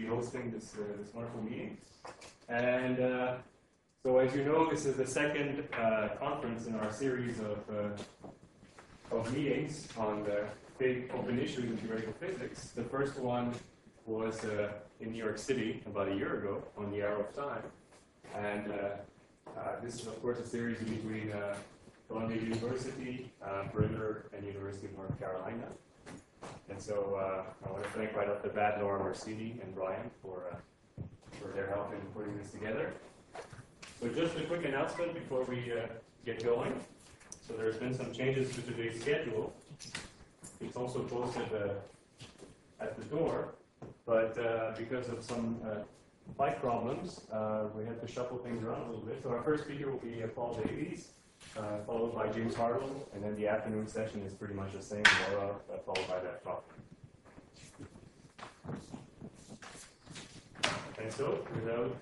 hosting this wonderful meeting. And so as you know, this is the second conference in our series of meetings on the big open issues in theoretical physics. The first one was in New York City about a year ago on the Arrow of Time. And this is, of course, a series between Columbia University, Perimeter, and University of North Carolina. And so I want to thank right off the bat Laura Marcini and Brian for their help in putting this together. So just a quick announcement before we get going. So there's been some changes to today's schedule. It's also posted at the door, but because of some flight problems, we had to shuffle things around a little bit. So our first speaker will be Paul Davies, followed by James Hartle, and then the afternoon session is pretty much the same, Laura, followed by that talk. And so, without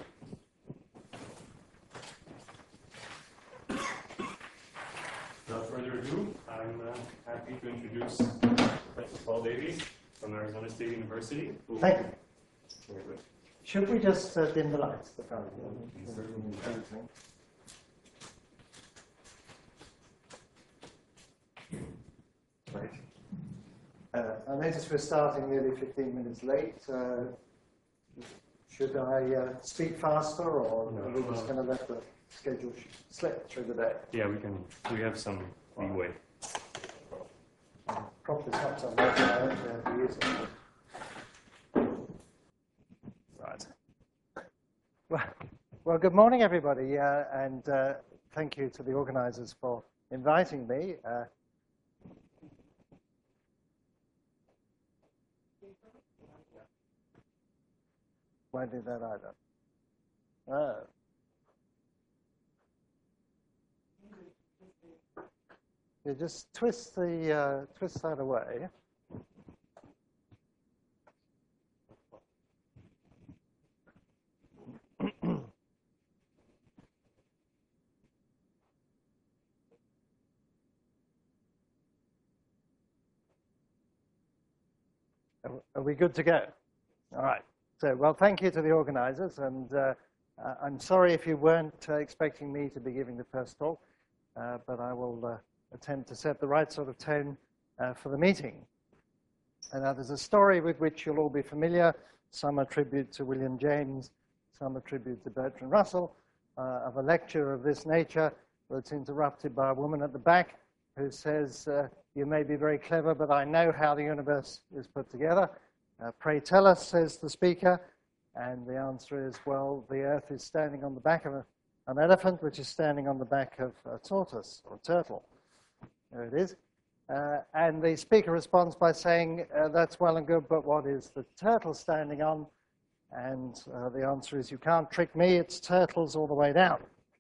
further ado, I'm happy to introduce Professor Paul Davies from Arizona State University. Thank you. Very good. Should we just dim the lights? Right. I notice we're starting nearly 15 minutes late. Should I speak faster, or are we just going to let the schedule slip through the day? Yeah, we can. We have some leeway. Prop this up so I actually have to use it. Right. Well, good morning, everybody, and thank you to the organizers for inviting me. Won't do that either. Oh. You just twist that away. Are we good to go? All right. So, well, thank you to the organizers, and I'm sorry if you weren't expecting me to be giving the first talk, but I will attempt to set the right sort of tone for the meeting. And now there's a story with which you'll all be familiar. Some attribute to William James, some attribute to Bertrand Russell, of a lecture of this nature that's interrupted by a woman at the back who says, you may be very clever, but I know how the universe is put together. Pray tell us, says the speaker. And the answer is, well, the Earth is standing on the back of an elephant, which is standing on the back of a tortoise or a turtle. There it is. And the speaker responds by saying, that's well and good, but what is the turtle standing on? And the answer is, you can't trick me, it's turtles all the way down.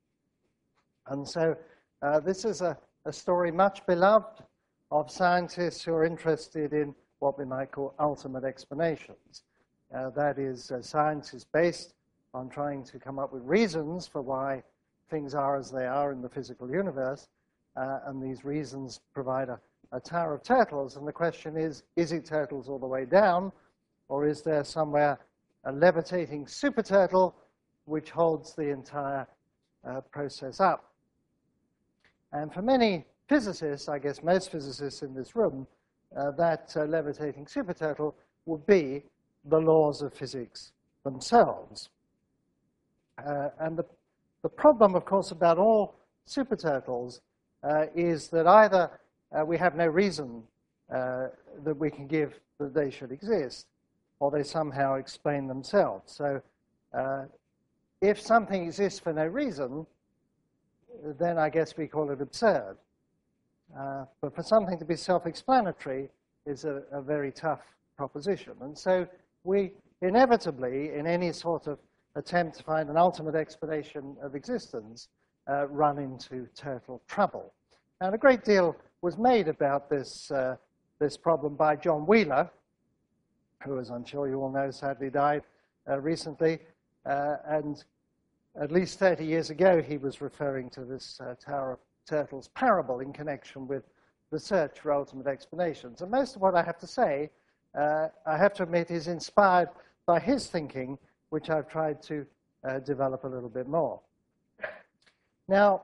And so this is a story much beloved of scientists who are interested in what we might call ultimate explanations. That is, science is based on trying to come up with reasons for why things are as they are in the physical universe, and these reasons provide a tower of turtles. And the question is it turtles all the way down, or is there somewhere a levitating super turtle which holds the entire process up? And for many physicists, I guess most physicists in this room, that levitating super turtle would be the laws of physics themselves. And the problem, of course, about all super turtles is that either we have no reason that we can give that they should exist, or they somehow explain themselves. So if something exists for no reason, then I guess we call it absurd. But for something to be self-explanatory is a very tough proposition. And so we inevitably, in any sort of attempt to find an ultimate explanation of existence, run into turtle trouble. And a great deal was made about this problem by John Wheeler, who, as I'm sure you all know, sadly died recently. And at least 30 years ago, he was referring to this Tower of Turtles parable in connection with the search for ultimate explanations. And most of what I have to say, I have to admit, is inspired by his thinking, which I've tried to develop a little bit more. Now,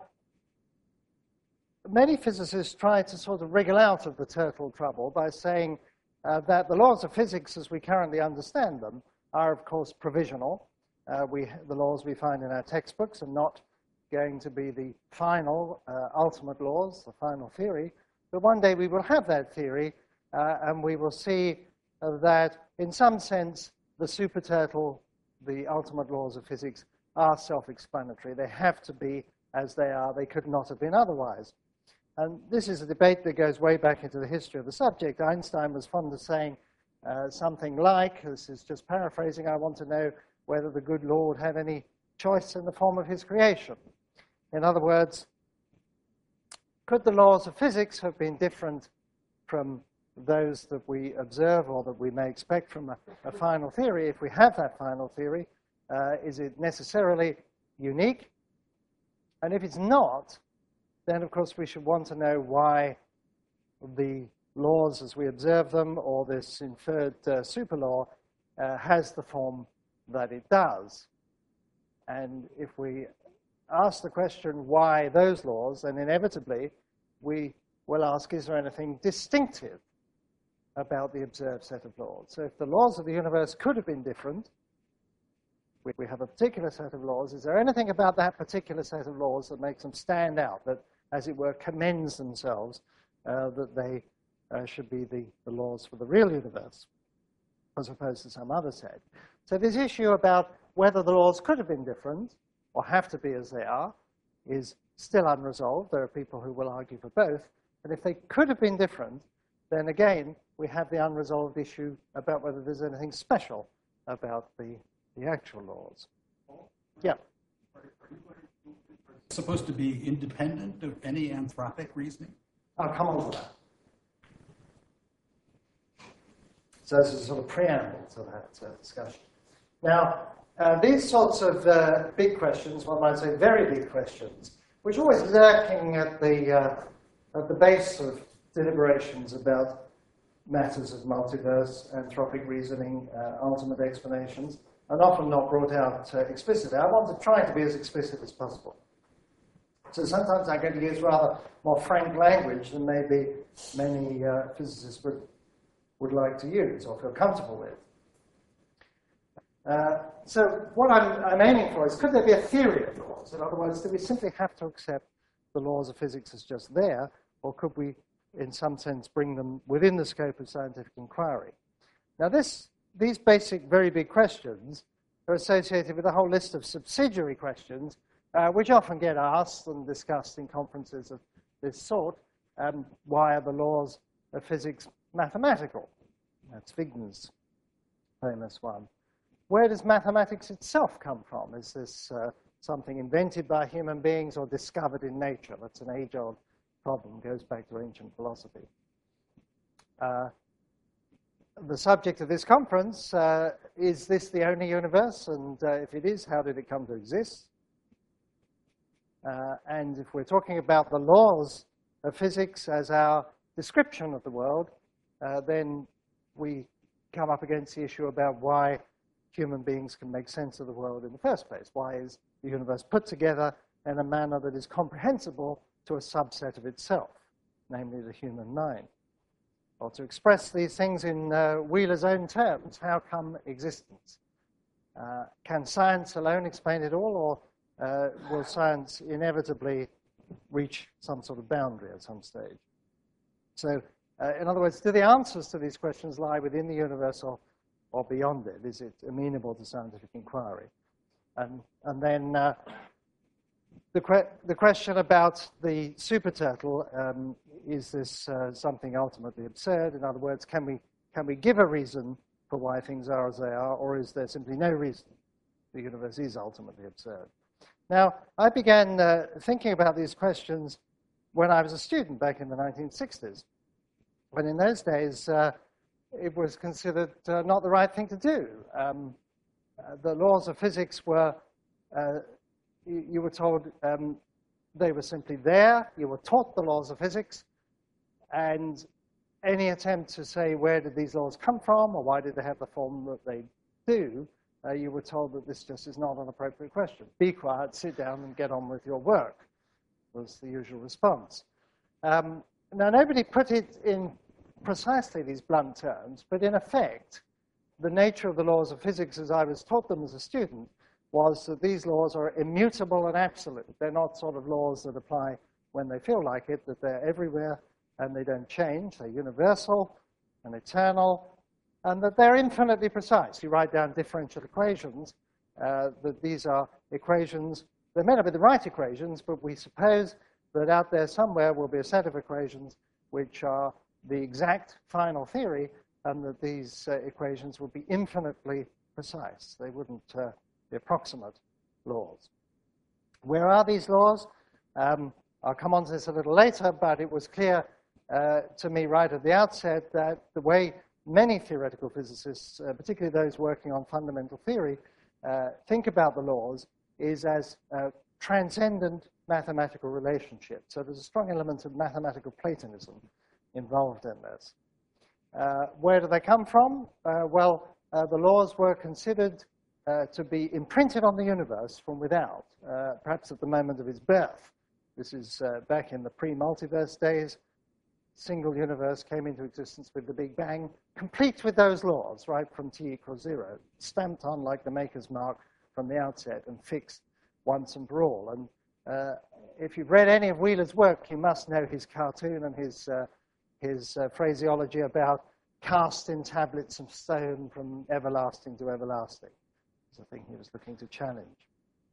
many physicists try to sort of wriggle out of the turtle trouble by saying that the laws of physics as we currently understand them are, of course, provisional. The laws we find in our textbooks are not going to be the final, ultimate laws, the final theory. But one day we will have that theory, and we will see that, in some sense, the super turtle, the ultimate laws of physics, are self-explanatory. They have to be as they are. They could not have been otherwise. And this is a debate that goes way back into the history of the subject. Einstein was fond of saying something like, this is just paraphrasing, I want to know whether the good Lord had any choice in the form of his creation. In other words, could the laws of physics have been different from those that we observe or that we may expect from a final theory? If we have that final theory, is it necessarily unique? And if it's not, then of course we should want to know why the laws as we observe them, or this inferred super law, has the form that it does. And if we ask the question why those laws, then inevitably we will ask, is there anything distinctive about the observed set of laws? So if the laws of the universe could have been different, we have a particular set of laws, is there anything about that particular set of laws that makes them stand out, that, as it were, commends themselves, that they should be the laws for the real universe, as opposed to some other set? So this issue about whether the laws could have been different, or have to be as they are, is still unresolved. There are people who will argue for both. And if they could have been different, then again, we have the unresolved issue about whether there's anything special about the actual laws. Yeah. Supposed to be independent of any anthropic reasoning? I'll come on to that. So this is a sort of preamble to that discussion. Now, these sorts of big questions, one might say very big questions, which are always lurking at the base of deliberations about matters of multiverse, anthropic reasoning, ultimate explanations, and often not brought out explicitly. I want to try to be as explicit as possible. So sometimes I'm going to use rather more frank language than maybe many physicists would like to use or feel comfortable with. So what I'm aiming for is, could there be a theory of laws? In other words, do we simply have to accept the laws of physics as just there, or could we, in some sense, bring them within the scope of scientific inquiry? Now, these basic, very big questions are associated with a whole list of subsidiary questions, which often get asked and discussed in conferences of this sort. Why are the laws of physics mathematical? That's Wigner's famous one. Where does mathematics itself come from? Is this something invented by human beings or discovered in nature? That's an age-old problem, goes back to ancient philosophy. The subject of this conference, is this the only universe? And if it is, how did it come to exist? And if we're talking about the laws of physics as our description of the world, then we come up against the issue about why human beings can make sense of the world in the first place. Why is the universe put together in a manner that is comprehensible to a subset of itself, namely the human mind? Or to express these things in Wheeler's own terms, how come existence? Can science alone explain it all, or will science inevitably reach some sort of boundary at some stage? So, in other words, do the answers to these questions lie within the universe or beyond it? Is it amenable to scientific inquiry? And then the question about the super turtle, is this something ultimately absurd? In other words, can we give a reason for why things are as they are, or is there simply no reason? The universe is ultimately absurd. Now, I began thinking about these questions when I was a student back in the 1960s, when in those days it was considered not the right thing to do. The laws of physics were, you were told they were simply there. You were taught the laws of physics, and any attempt to say where did these laws come from or why did they have the form that they do, you were told that this just is not an appropriate question. Be quiet, sit down, and get on with your work, was the usual response. Now, nobody put it in precisely these blunt terms, but in effect, the nature of the laws of physics as I was taught them as a student was that these laws are immutable and absolute. They're not sort of laws that apply when they feel like it, that they're everywhere and they don't change. They're universal and eternal, and that they're infinitely precise. You write down differential equations, that these are equations. They may not be the right equations, but we suppose that out there somewhere will be a set of equations which are the exact final theory, and that these equations will be infinitely precise. They wouldn't be approximate laws. Where are these laws? I'll come on to this a little later, but it was clear to me right at the outset that the way many theoretical physicists, particularly those working on fundamental theory, think about the laws is as transcendent mathematical relationships. So there's a strong element of mathematical Platonism involved in this. Where do they come from? The laws were considered to be imprinted on the universe from without, perhaps at the moment of its birth. This is back in the pre-multiverse days. Single universe came into existence with the Big Bang, complete with those laws, right from t equals 0, stamped on like the maker's mark from the outset and fixed once and for all. And if you've read any of Wheeler's work, you must know his cartoon and his phraseology about cast in tablets of stone from everlasting to everlasting. It's a thing he was looking to challenge.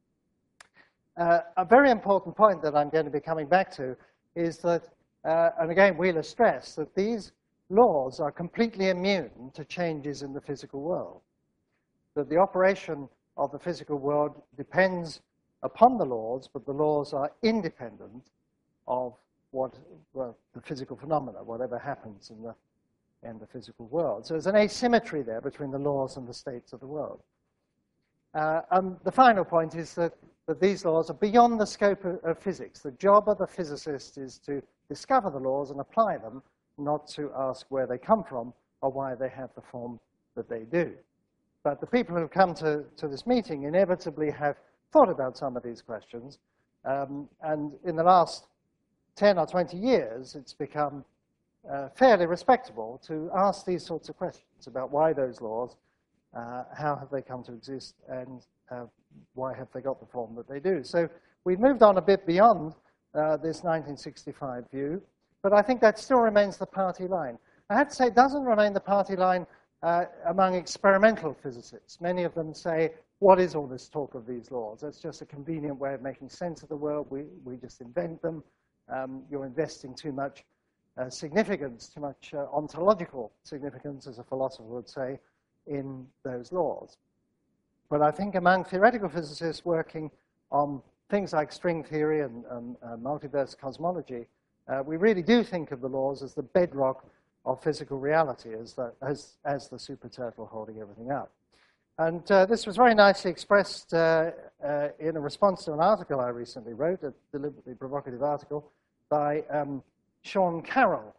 A very important point that I'm going to be coming back to is that, and again, Wheeler stressed that these laws are completely immune to changes in the physical world, that the operation of the physical world depends upon the laws, but the laws are independent of the physical phenomena, whatever happens in the physical world. So there's an asymmetry there between the laws and the states of the world. And the final point is that these laws are beyond the scope of physics. The job of the physicist is to discover the laws and apply them, not to ask where they come from or why they have the form that they do. But the people who have come to this meeting inevitably have thought about some of these questions. And in the last 10 or 20 years, it's become fairly respectable to ask these sorts of questions about why those laws, how have they come to exist, and why have they got the form that they do. So we've moved on a bit beyond this 1965 view, but I think that still remains the party line. I have to say it doesn't remain the party line among experimental physicists. Many of them say, what is all this talk of these laws? That's just a convenient way of making sense of the world. We just invent them. You're investing too much significance, too much ontological significance, as a philosopher would say, in those laws. But I think among theoretical physicists working on things like string theory and multiverse cosmology, we really do think of the laws as the bedrock of physical reality, as the super turtle holding everything up. And this was very nicely expressed in a response to an article I recently wrote, a deliberately provocative article, by Sean Carroll.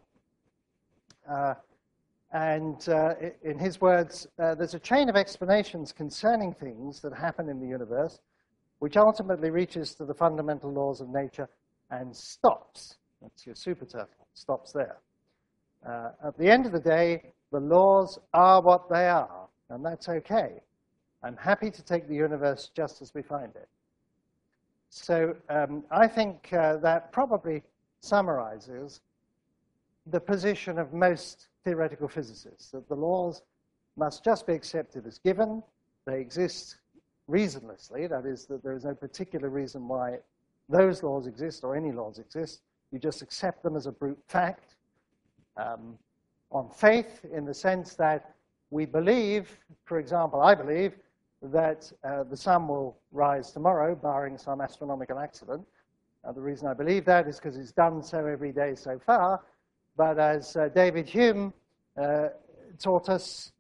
In his words, there's a chain of explanations concerning things that happen in the universe, which ultimately reaches to the fundamental laws of nature and stops. That's your super turtle, stops there. At the end of the day, the laws are what they are, and that's okay. I'm happy to take the universe just as we find it. So I think that probably summarizes the position of most theoretical physicists, that the laws must just be accepted as given. They exist reasonlessly, that is, that there is no particular reason why those laws exist or any laws exist. You just accept them as a brute fact on faith, in the sense that we believe, for example, I believe, that the sun will rise tomorrow, barring some astronomical accident. The reason I believe that is because it's done so every day so far. But as David Hume taught us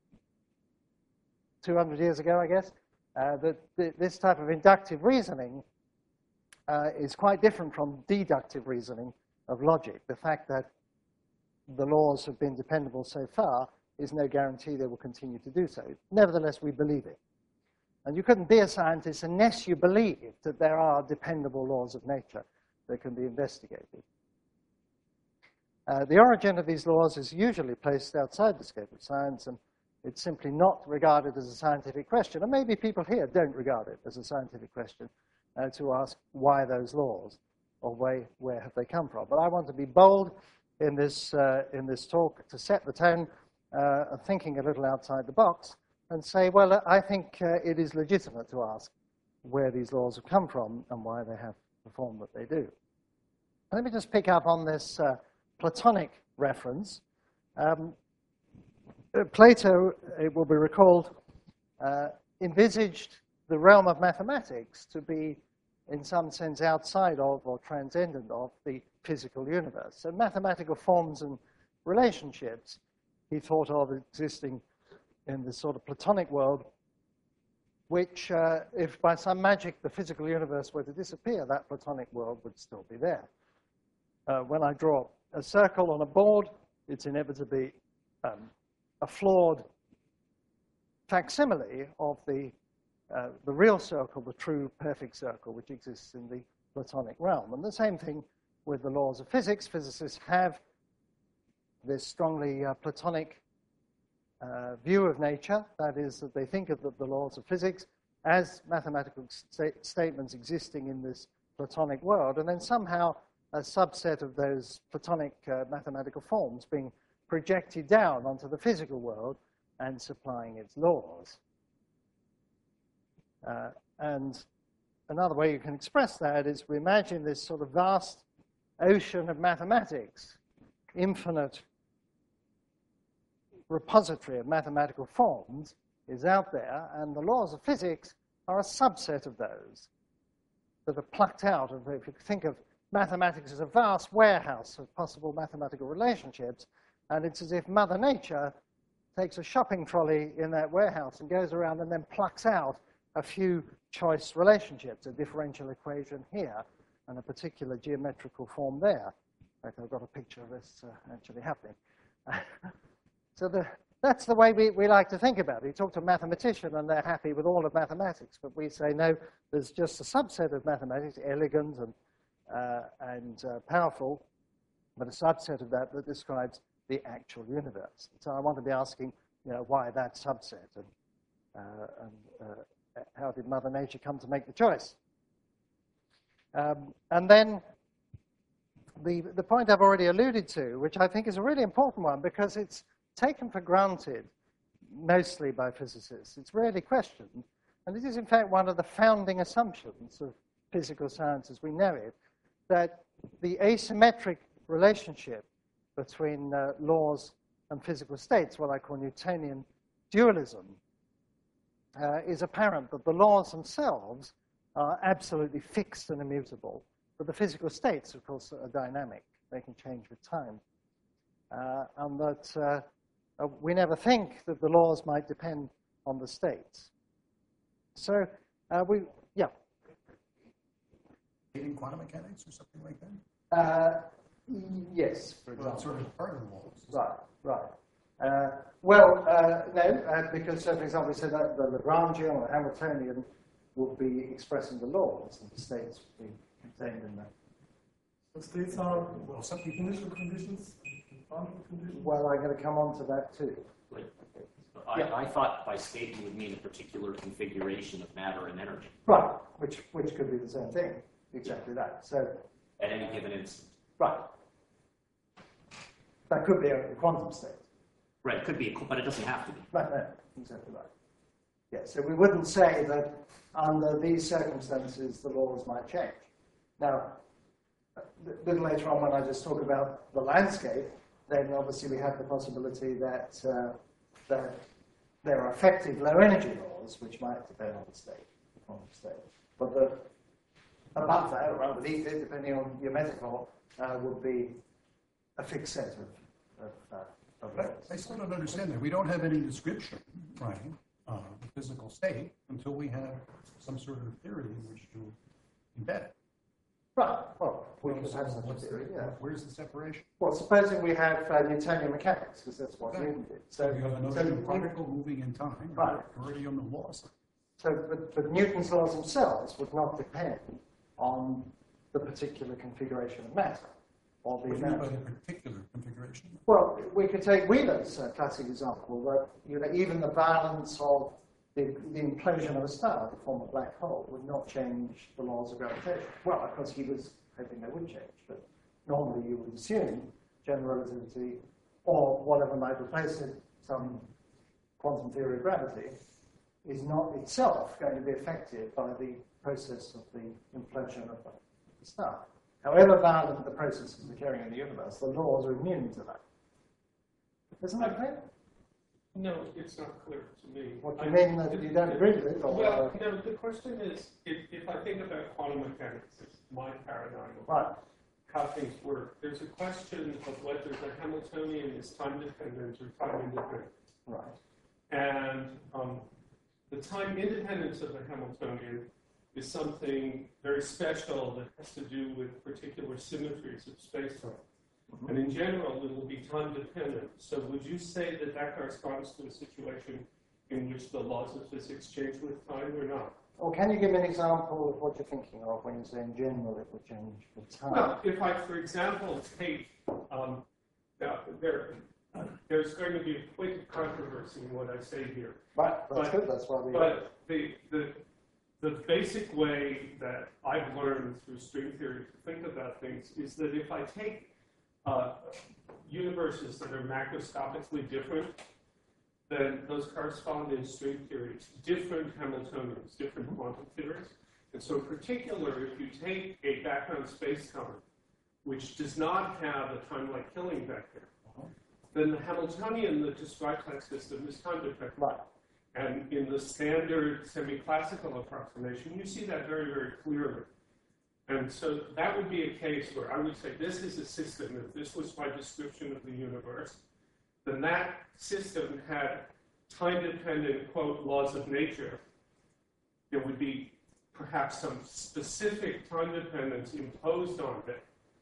200 years ago, I guess, that this type of inductive reasoning is quite different from deductive reasoning of logic. The fact that the laws have been dependable so far is no guarantee they will continue to do so. Nevertheless, we believe it. And you couldn't be a scientist unless you believe that there are dependable laws of nature that can be investigated. The origin of these laws is usually placed outside the scope of science, and it's simply not regarded as a scientific question. And maybe people here don't regard it as a scientific question to ask why those laws, or where have they come from. But I want to be bold in this talk to set the tone of thinking a little outside the box and say, well, I think it is legitimate to ask where these laws have come from and why they have the form that they do. Let me just pick up on this Platonic reference. Plato, it will be recalled, envisaged the realm of mathematics to be, in some sense, outside of or transcendent of the physical universe. So mathematical forms and relationships he thought of existing in this sort of Platonic world, which, if by some magic the physical universe were to disappear, that Platonic world would still be there. When I draw a circle on a board, it's inevitably a flawed facsimile of the real circle, the true perfect circle, which exists in the Platonic realm. And the same thing with the laws of physics. Physicists have this strongly Platonic view of nature. That is, that they think of the laws of physics as mathematical statements existing in this Platonic world, and then somehow a subset of those Platonic mathematical forms being projected down onto the physical world and supplying its laws. And another way you can express that is we imagine this sort of vast ocean of mathematics, infinite repository of mathematical forms is out there, and the laws of physics are a subset of those that are plucked out of, if you think of mathematics as a vast warehouse of possible mathematical relationships, and it's as if Mother Nature takes a shopping trolley in that warehouse and goes around and then plucks out a few choice relationships, a differential equation here and a particular geometrical form there. In fact, I've got a picture of this actually happening. So that's the way we like to think about it. You talk to a mathematician and they're happy with all of mathematics, but we say, no, there's just a subset of mathematics, elegant and powerful, but a subset of that describes the actual universe. So I want to be asking, why that subset, and how did Mother Nature come to make the choice? And then the point I've already alluded to, which I think is a really important one, because it's taken for granted mostly by physicists. It's rarely questioned, and it is in fact one of the founding assumptions of physical science as we know it, that the asymmetric relationship between laws and physical states, what I call Newtonian dualism, is apparent, that the laws themselves are absolutely fixed and immutable, but the physical states, of course, are dynamic. They can change with time. And that we never think that the laws might depend on the states. So In quantum mechanics or something like that? Yes, for example. Well, it's sort of part of the laws. Right. No, because, for example, we said that the Lagrangian or Hamiltonian would be expressing the laws, and the states would be contained in that. The states are, some initial conditions, boundary conditions? Well, I'm going to come on to that too. Right. I thought by state you would mean a particular configuration of matter and energy. Right, which could be the same thing. Exactly that. So at any given instant. right. That could be a quantum state. Right, it could be, but it doesn't have to be. Right, no, exactly right. Yeah, so we wouldn't say that under these circumstances the laws might change. Now, a little later on when I just talk about the landscape, then obviously we have the possibility that there are effective low energy laws which might depend on the state, the quantum state. But above that or underneath it, depending on your metaphor, would be a fixed set of laws. I still don't understand that. We don't have any description, right, of the physical state until we have some sort of theory in which to embed it. Right. Well, we Well, could so have such a what's the- theory, yeah. Where's the separation? Well, supposing we have Newtonian mechanics, because that's what Okay. Newton did. So you have a notion of Newton- particle moving in time, Right. already on the laws. but Newton's laws themselves would not depend on the particular configuration of matter or the What do you mean amount. by the particular configuration? Well, we could take Wheeler's classic example, that even the balance of the implosion of a star to form a black hole would not change the laws of gravitation. Well, of course, he was hoping they would change, but normally you would assume general relativity or whatever might replace it, some quantum theory of gravity, is not itself going to be affected by the process of the implosion of the star. However violent the processes occurring in the universe, the laws are immune to that. Isn't that clear? No, it's not clear to me. What do you mean that you don't agree with it? Or, Well, no, the question is, if I think about quantum mechanics, it's my paradigm of right. how things work, there's a question of whether the Hamiltonian is time-dependent or time-independent. Right. And the time independence of the Hamiltonian is something very special that has to do with particular symmetries of space-time. And in general, it will be time-dependent. So would you say that that corresponds to a situation in which the laws of physics change with time or not? Or can you give me an example of what you're thinking of when you say in general it will change with time? Well, if I, for example, take, now, there's going to be a point of controversy in what I say here. Right, that's but- good, that's why we... But the basic way that I've learned through string theory to think about things is that if I take universes that are macroscopically different, then those correspond in string theory to different Hamiltonians, different quantum theories. And so in particular, if you take a background spacetime, which does not have a time-like killing vector, then the Hamiltonian that describes that system is time-dependent. Right. And in the standard semi-classical approximation, you see that very, very clearly. And so that would be a case where I would say this is a system, if this was my description of the universe, then that system had time-dependent, quote, laws of nature. There would be perhaps some specific time dependence imposed on it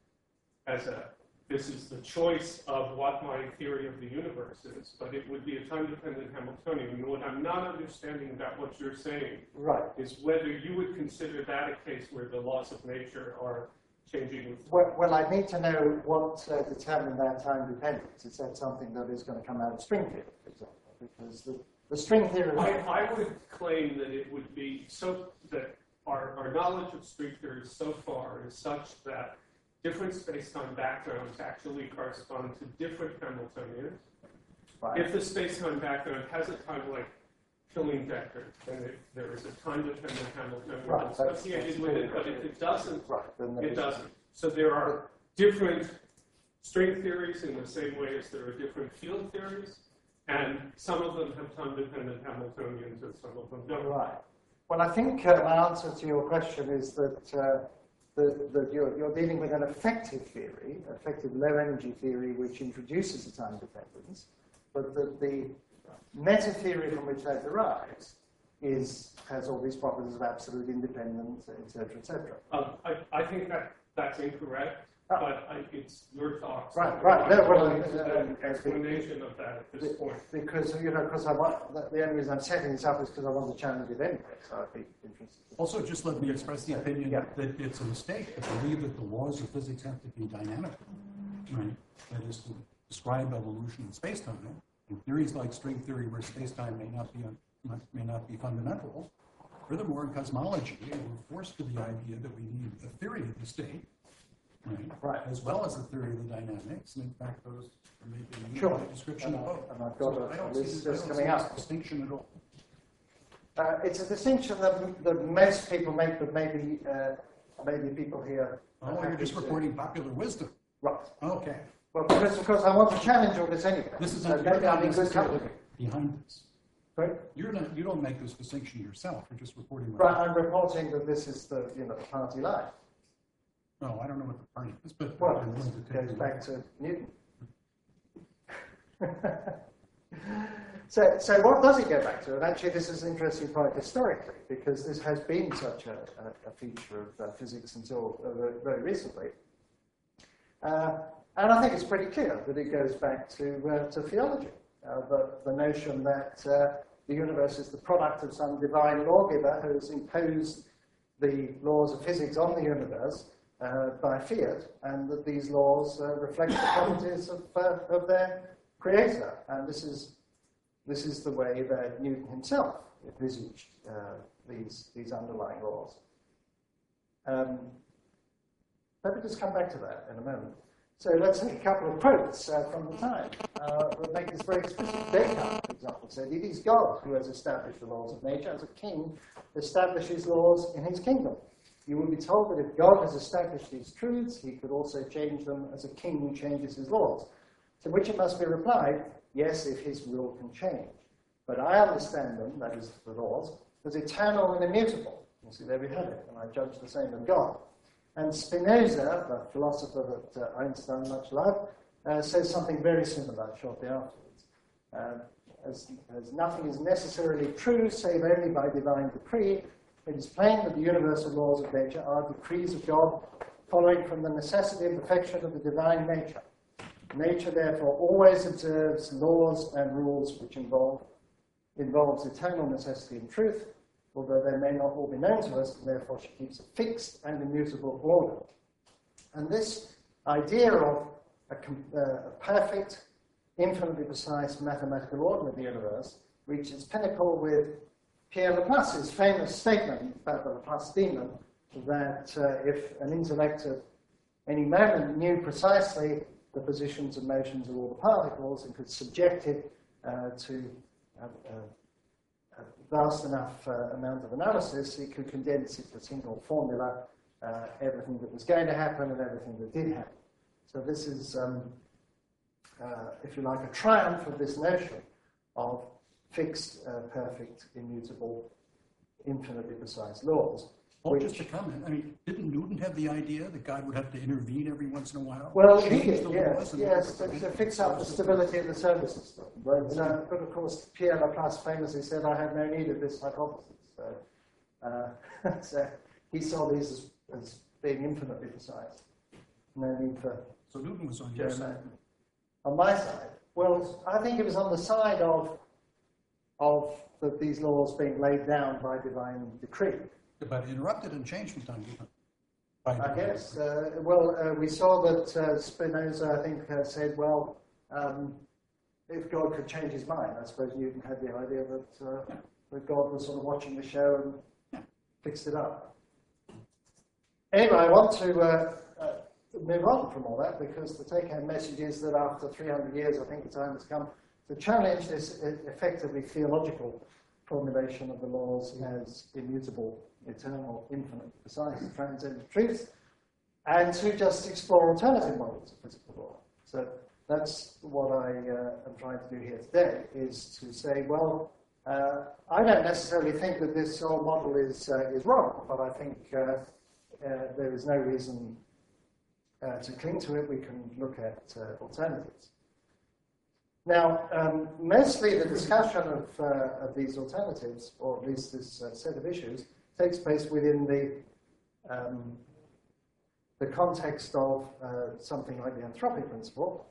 as this is the choice of what my theory of the universe is, but it would be a time-dependent Hamiltonian. And what I'm not understanding about what you're saying Right. is whether you would consider that a case where the laws of nature are changing with time. Well, I need to know what determined that time dependence. Is that something that is going to come out of string theory, for example? Because the string theory... I would claim that it would be so that our knowledge of string theory so far is such that different space-time backgrounds actually correspond to different Hamiltonians. Right. If the space-time background has a time-like killing vector, then there is a time-dependent Hamiltonian Right, associated with it, but if it doesn't, Right, then there it is- doesn't. So there are different string theories in the same way as there are different field theories, and some of them have time-dependent Hamiltonians and some of them don't. Right. Well, I think my answer to your question is that you're dealing with an effective theory, effective low-energy theory, which introduces a time dependence, but the meta theory from which that derives has all these properties of absolute independence, etc., etc. I think that's incorrect, but it's your thoughts. Right, right. No, well, An explanation of that at this point. Because because I want the only reason I'm setting this up is because I want to challenge it anyway. So I'd be interested. Also, just let me express the opinion Yeah. that it's a mistake to believe that the laws of physics have to be dynamic, right? That is to describe evolution in space-time. In theories like string theory, where space-time may not be fundamental. Furthermore, in cosmology, we're forced to the idea that we need a theory of the state, right? As well as a theory of the dynamics, and in fact, those are maybe Sure. a description of both. And I've got So I a don't see list this- I that's don't coming see this up. distinction at all. It's a distinction that most people make, but maybe people here. are Oh, you're happy just to- reporting popular wisdom. Right. Okay. Well, because of course I want to challenge all this anyway. This is So not, maybe you're not I'll be good necessarily company. behind this. Sorry? You don't make this distinction yourself. You're just reporting. what- Right, I'm reporting that this is the party line. No, I don't know what the party is, but Well, I'm willing to it take goes the- back to Newton. So what does it go back to? And actually, this is an interesting point historically, because this has been such a feature of physics until very recently. And I think it's pretty clear that it goes back to theology. The notion that the universe is the product of some divine lawgiver who has imposed the laws of physics on the universe by fiat, and that these laws reflect the properties of their creator. And this is the way that Newton himself envisaged these underlying laws. Let me just come back to that in a moment. So let's take a couple of quotes from the time that make this very explicit. Descartes, for example, said, "It is God who has established the laws of nature, as a king establishes laws in his kingdom. You will be told that if God has established these truths, he could also change them as a king changes his laws. To which it must be replied, yes, if his will can change. But I understand them," that is the laws, "as eternal and immutable." You see, there we have it, and I judge the same of God. And Spinoza, the philosopher that Einstein much loved, says something very similar shortly afterwards. As nothing is necessarily true save only by divine decree, it is plain that the universal laws of nature are decrees of God following from the necessity and perfection of the divine nature. Nature, therefore, always observes laws and rules which involves eternal necessity and truth, although they may not all be known to us, and therefore she keeps a fixed and immutable order. And this idea of a perfect, infinitely precise mathematical order of the universe reached its pinnacle with Pierre Laplace's famous statement about the Laplace demon, that if an intellect at any moment knew precisely the positions and motions of all the particles and could subject it to a vast enough amount of analysis, it could condense it to a single formula, everything that was going to happen and everything that did happen. So this is, if you like, a triumph of this notion of fixed, perfect, immutable, infinitely precise laws. Well, just a comment. I mean, didn't Newton have the idea that God would have to intervene every once in a while? Well, he change did, the yes, laws and- to fix up the stability of the solar system. But of course, Pierre Laplace famously said, "I have no need of this hypothesis." So he saw these as being infinitely precise. No need for So Newton was on your side. geometry. On my side, well, I think it was on the side of these laws being laid down by divine decree. But interrupted and changed from time to time. I guess. We saw that Spinoza, I think, said, well, if God could change his mind, I suppose Newton had the idea that God was sort of watching the show and fixed it up. Anyway, I want to move on from all that, because the take-home message is that after 300 years, I think the time has come to challenge this effectively theological formulation of the laws as immutable, eternal, infinite, precise, transcendent truths, and to just explore alternative models of physical law. So that's what I am trying to do here today, is to say, well, I don't necessarily think that this old model is wrong, but I think there is no reason to cling to it. We can look at alternatives. Now, mostly the discussion of these alternatives, or at least this set of issues, takes place within the context of something like the anthropic principle.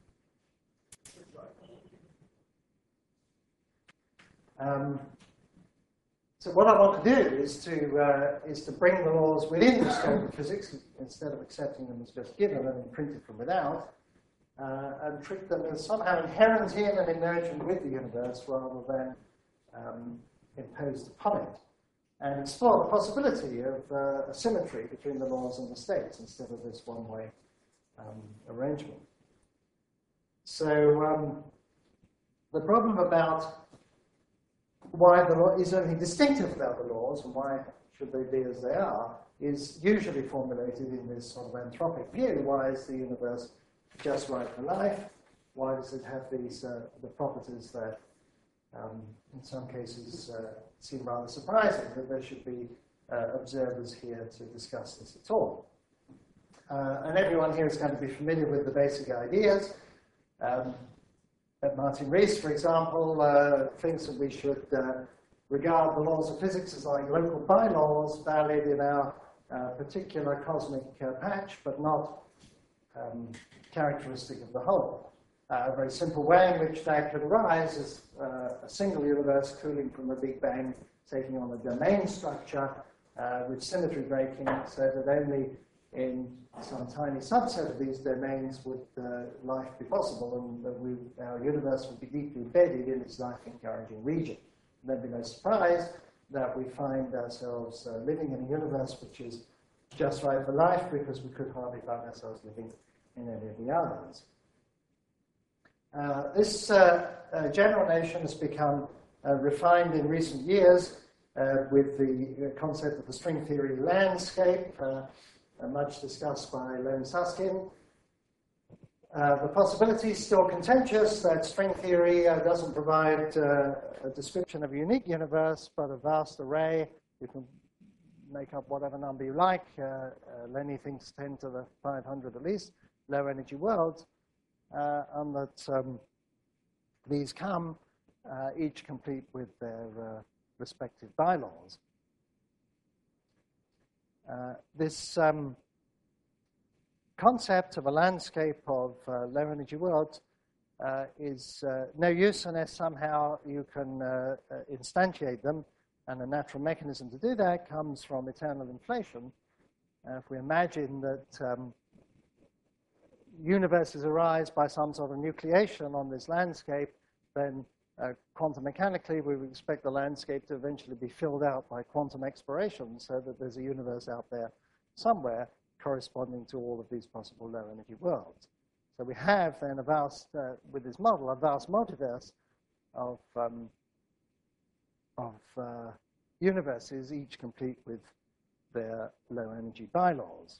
So what I want to do is to bring the laws within the scope of physics, instead of accepting them as just given and printed from without, and treat them as somehow inherent in and emergent with the universe rather than imposed upon it, and explore the possibility of a symmetry between the laws and the states instead of this one-way arrangement. So the problem about why the law is only distinctive about the laws and why should they be as they are is usually formulated in this sort of anthropic view. Why is the universe just right for life? Why does it have these the properties that in some cases seem rather surprising that there should be observers here to discuss this at all? And everyone here is going to be familiar with the basic ideas. Martin Rees, for example, thinks that we should regard the laws of physics as like local bylaws valid in our particular cosmic patch, but not characteristic of the whole. A very simple way in which that could arise is a single universe cooling from the Big Bang, taking on a domain structure with symmetry breaking, so that only in some tiny subset of these domains would life be possible, and that our universe would be deeply embedded in its life-encouraging region. And then be no surprise that we find ourselves living in a universe which is just right for life, because we could hardly find ourselves living in any of the others. This general notion has become refined in recent years with the concept of the string theory landscape, much discussed by Lone Susskind. The possibility is still contentious that string theory doesn't provide a description of a unique universe, but a vast array. You can make up whatever number you like. Lenny thinks 10 to the 500 at least, low energy worlds, and that these come each complete with their respective bylaws. This concept of a landscape of low energy worlds is no use unless somehow you can instantiate them, and a natural mechanism to do that comes from eternal inflation. If we imagine that universes arise by some sort of nucleation on this landscape, then quantum mechanically we would expect the landscape to eventually be filled out by quantum exploration, so that there's a universe out there somewhere corresponding to all of these possible low energy worlds. So we have then a vast, with this model, a vast multiverse of universes, each complete with their low energy bylaws.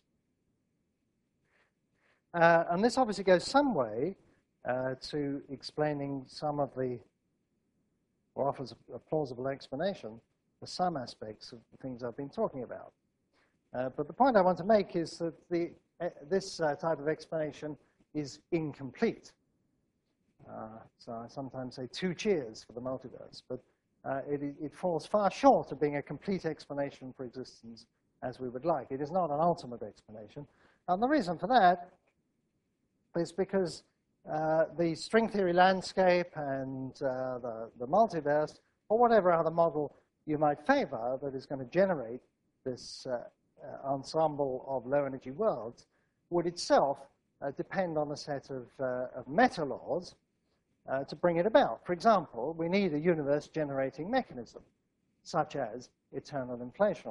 And this obviously goes some way to explaining some of the, or offers a plausible explanation for some aspects of the things I've been talking about. But the point I want to make is that this type of explanation is incomplete. So I sometimes say 2 cheers for the multiverse, but it falls far short of being a complete explanation for existence as we would like. It is not an ultimate explanation. And the reason for that is because the string theory landscape and the multiverse, or whatever other model you might favor that is going to generate this ensemble of low energy worlds, would itself depend on a set of meta laws to bring it about. For example, we need a universe generating mechanism, such as eternal inflation.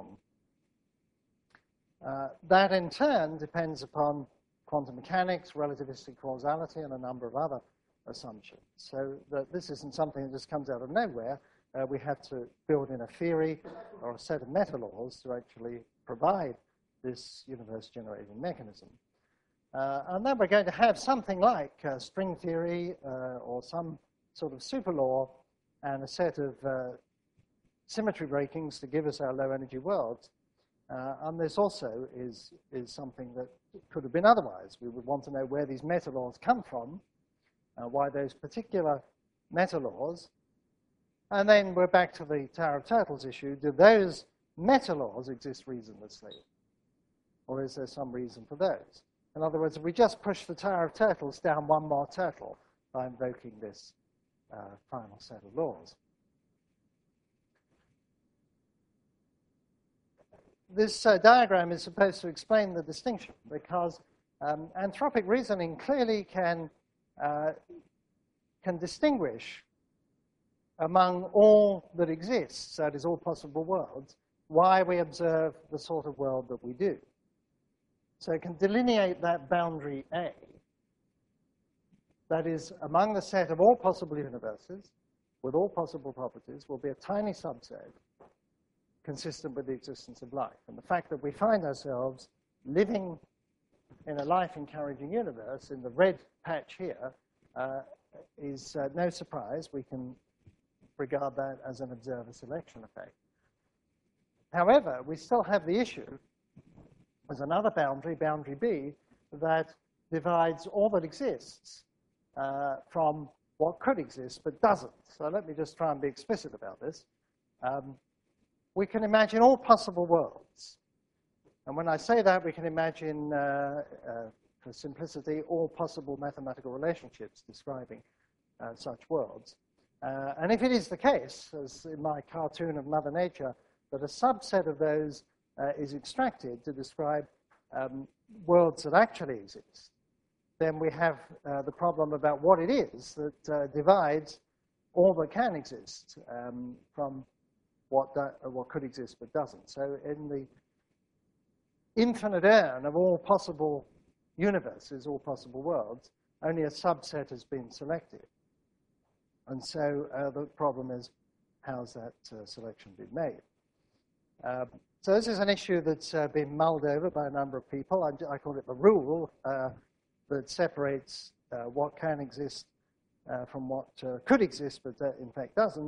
That in turn depends upon quantum mechanics, relativistic causality, and a number of other assumptions. So that this isn't something that just comes out of nowhere. We have to build in a theory or a set of meta laws to actually provide this universe generating mechanism. And then we're going to have something like string theory or some sort of super law and a set of symmetry breakings to give us our low energy worlds. And this also is something that could have been otherwise. We would want to know where these meta laws come from, why those particular meta laws. And then we're back to the Tower of Turtles issue. Do those meta laws exist reasonlessly? Or is there some reason for those? In other words, if we just push the Tower of Turtles down one more turtle by invoking this final set of laws. This diagram is supposed to explain the distinction, because anthropic reasoning clearly can distinguish among all that exists, that is, all possible worlds, why we observe the sort of world that we do. So it can delineate that boundary A, that is, among the set of all possible universes, with all possible properties, will be a tiny subset consistent with the existence of life. And the fact that we find ourselves living in a life-encouraging universe in the red patch here is no surprise. We can regard that as an observer selection effect. However, we still have the issue, there's another boundary, boundary B, that divides all that exists from what could exist but doesn't. So let me just try and be explicit about this. We can imagine all possible worlds. And when I say that, we can imagine, for simplicity, all possible mathematical relationships describing such worlds. And if it is the case, as in my cartoon of Mother Nature, that a subset of those is extracted to describe worlds that actually exist, then we have the problem about what it is that divides all that can exist from what could exist but doesn't. So in the infinite urn of all possible universes, all possible worlds, only a subset has been selected. And so the problem is, how's that selection been made? So this is an issue that's been mulled over by a number of people. I call it the rule that separates what can exist from what could exist, but in fact doesn't.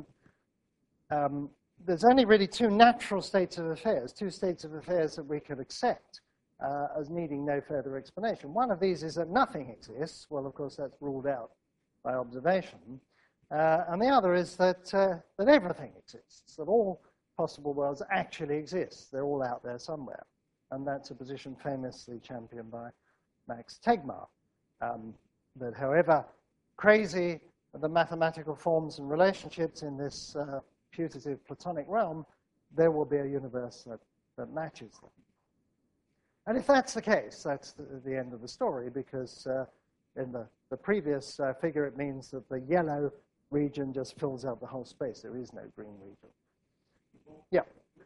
There's only really two natural states of affairs, two states of affairs that we could accept as needing no further explanation. One of these is that nothing exists. Well, of course, that's ruled out by observation. And the other is that everything exists, that all possible worlds actually exist. They're all out there somewhere. And that's a position famously championed by Max Tegmark, that however crazy the mathematical forms and relationships in this putative Platonic realm, there will be a universe that matches them. And if that's the case, that's the end of the story, because in the previous figure, it means that the yellow region just fills out the whole space. There is no green region. Yeah.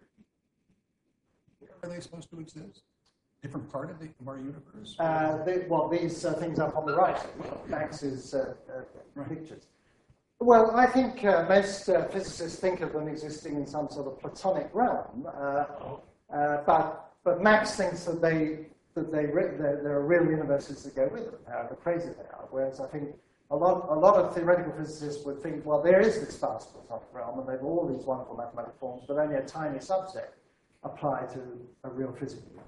Where are they supposed to exist? Different part of our universe? Well, these things up on the right, Max's pictures. Well, I think most physicists think of them existing in some sort of Platonic realm, but Max thinks that there are real universes that go with them, however crazy they are. Whereas I think a lot of theoretical physicists would think, well, there is this vast Platonic realm, and they've all these wonderful mathematical forms, but only a tiny subset apply to a real physical universe.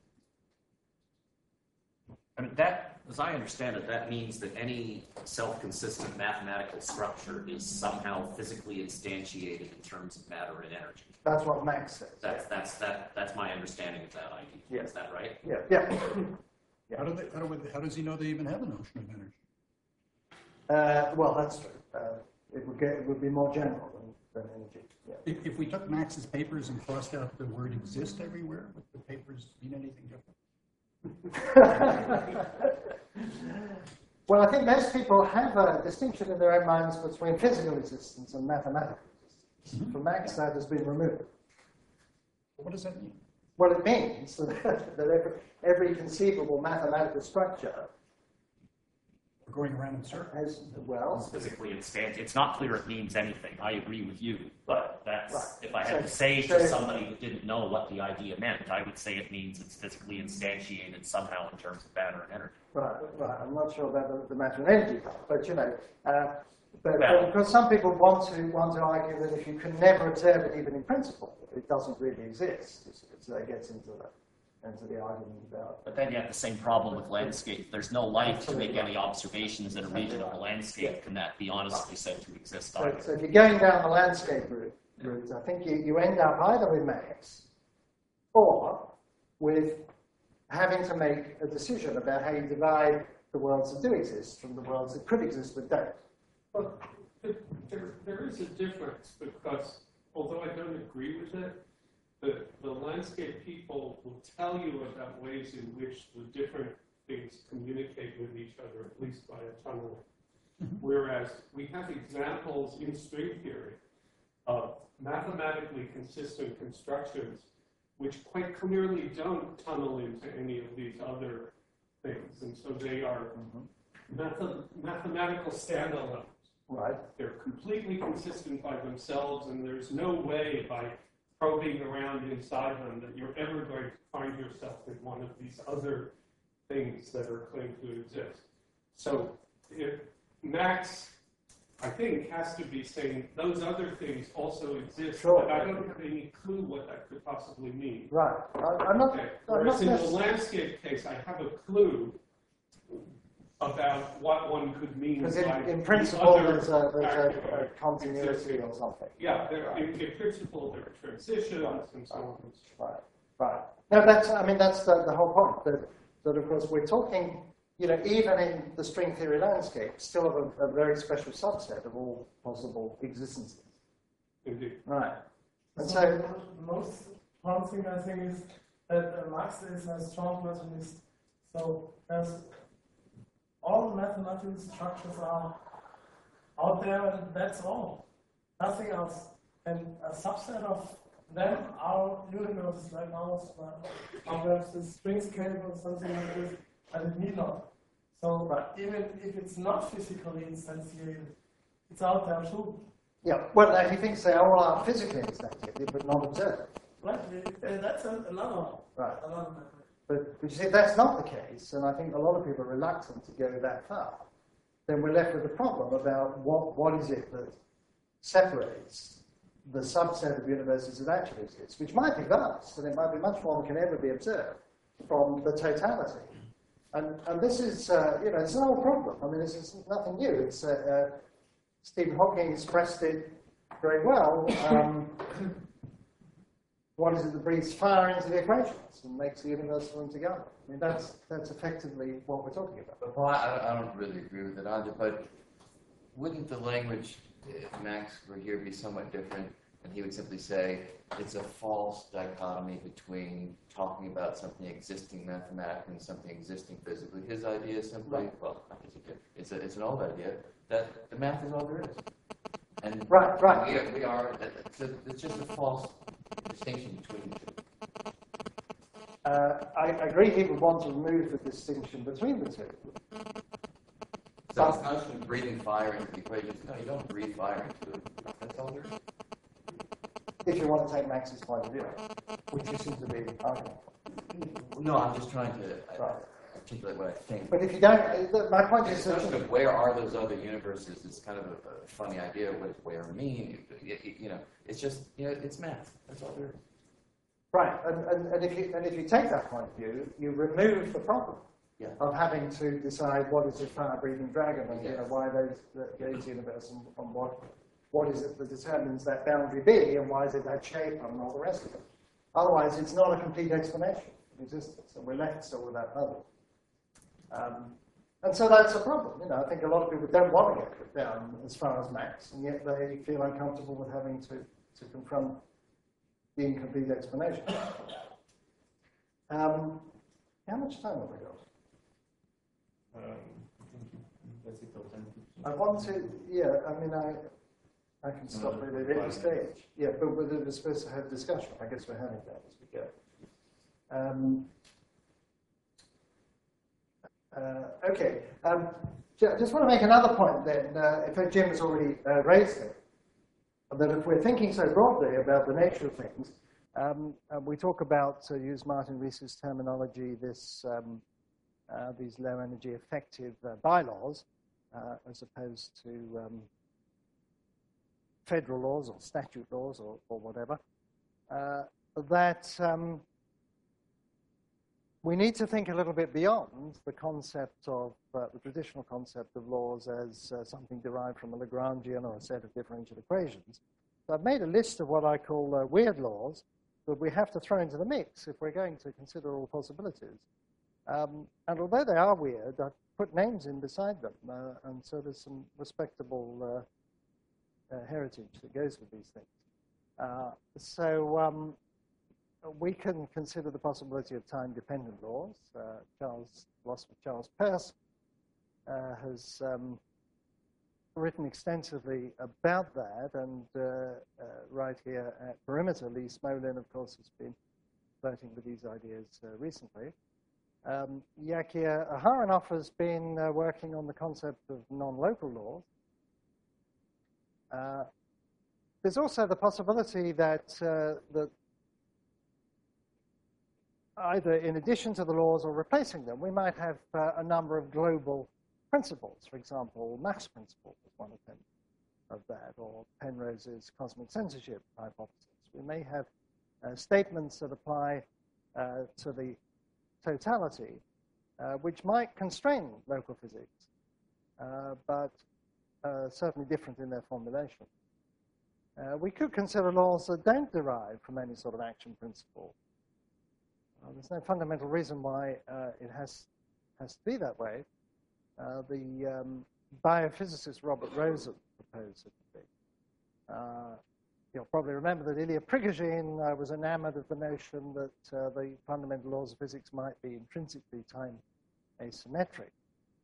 I mean, that, as I understand it, that means that any self-consistent mathematical structure is somehow physically instantiated in terms of matter and energy. That's what Max says. That's my understanding of that idea. Yeah. Is that right? Yeah. Yeah. How does he know they even have a notion of energy? Well, that's true. It would be more general than energy. Yeah. If we took Max's papers and crossed out the word exist everywhere, would the papers mean anything different? Well, I think most people have a distinction in their own minds between physical existence and mathematical existence. Mm-hmm. For Max, that has been removed. What does that mean? Well, it means that every conceivable mathematical structure going around in circles. It's physically instantiated. It's not clear it means anything. I agree with you, but that's right. If I had to say to somebody who didn't know what the idea meant, I would say it means it's physically instantiated somehow in terms of matter and energy. Right. I'm not sure about the matter and energy part, but you know, because some people want to argue that if you can never observe it even in principle, it doesn't really exist. So it gets into the argument about. But then you have the same problem with landscape. If there's no light to make any observations in a region of the landscape, can that be honestly said to exist either? So if you're going down the landscape route, I think you end up either with Max or with having to make a decision about how you divide the worlds that do exist from the worlds that could exist but don't. Well, there is a difference, because although I don't agree with it, the landscape people will tell you about ways in which the different things communicate with each other, at least by a tunnel. Whereas we have examples in string theory of mathematically consistent constructions which quite clearly don't tunnel into any of these other things. And so they are mathematical standalones. Right. They're completely consistent by themselves, and there's no way by probing around inside them that you're ever going to find yourself in one of these other things that are claimed to exist. So if Max, I think, has to be saying those other things also exist, sure. But I don't have any clue what that could possibly mean. Right. I'm not. Okay. Whereas in the landscape case, I have a clue. about what one could mean Because by in principle, other there's a factors. continuity or something. Yeah, Right. in principle, there are transitions and so on. And so Right, right. No, that's the whole point. That of course we're talking, even in the string theory landscape, still of a very special subset of all possible existences. indeed. Right. And So so, the most important thing I think is that Max is a strong materialist. So there's all the mathematical structures are out there, and that's all. Nothing else. And a subset of them are universes like ours, or perhaps the string scale or something like this, and it need not. So even if it's not physically instantiated, it's out there too. yeah, well, he thinks they all are physically instantiated, but not observed. Right? That's another Right. method. But you see, if that's not the case, and I think a lot of people are reluctant to go that far, then we're left with a problem about what is it that separates the subset of universes that actually exists, which might be vast, and it might be much more than can ever be observed, from the totality. And this is, it's an old problem. I mean, this is nothing new. It's Stephen Hawking expressed it very well. What is it that breathes fire into the equations and makes the universe run together? I mean, that's effectively what we're talking about. Well, I don't really agree with it either, but wouldn't the language, if Max were here, be somewhat different? And he would simply say it's a false dichotomy between talking about something existing mathematically and something existing physically. His idea is simply, well, not his idea, it's an old idea, that the math is all there is. And Right. we are it's just a false distinction between the two. I agree he would want to remove the distinction between the two. So it's not just breathing fire into the equation. No, you don't breathe fire into it. That's all there is. If you want to take Max's point of view, which you seem to be arguing. No, I'm just trying to Right. articulate what I think. But if you don't, my point The is discussion of where are those other universes is kind of a funny idea. What does where mean? It's just, it's math. That's all there is. right, and if you take that point of view, you remove the problem of having to decide what is a fire-breathing dragon and why those universe and what is it that determines that boundary B and why is it that shape and all the rest of it. Otherwise, it's not a complete explanation of existence, and we're left still with that puzzle. And so that's a problem. I think a lot of people don't want to get down as far as Max, and yet they feel uncomfortable with having to confront the incomplete explanation. How much time have we got? Let's see, till 10. I want to, I can stop really at any stage. Yeah, but we're supposed to have discussion. I guess we're having that as we go. Okay. Just want to make another point then. In fact, Jim has already raised it. That if we're thinking so broadly about the nature of things, we talk about, to use Martin Rees's terminology, these low-energy effective bylaws, as opposed to federal laws or statute laws or whatever, that we need to think a little bit beyond the concept of, the traditional concept of laws as something derived from a Lagrangian or a set of differential equations. So I've made a list of what I call weird laws that we have to throw into the mix if we're going to consider all possibilities. And although they are weird, I've put names in beside them, and so there's some respectable heritage that goes with these things. We can consider the possibility of time-dependent laws. Philosopher Charles Peirce has written extensively about that, and right here at Perimeter, Lee Smolin, of course, has been flirting with these ideas recently. Yakir Aharonov has been working on the concept of non-local laws. There's also the possibility that either in addition to the laws or replacing them, we might have a number of global principles. For example, Mach's principle is one of them of that, or Penrose's cosmic censorship hypothesis. We may have statements that apply to the totality which might constrain local physics, but certainly different in their formulation. We could consider laws that don't derive from any sort of action principle. There's no fundamental reason why it has to be that way. The biophysicist Robert Rosen proposed it to be. You'll probably remember that Ilya Prigogine was enamored of the notion that the fundamental laws of physics might be intrinsically time asymmetric.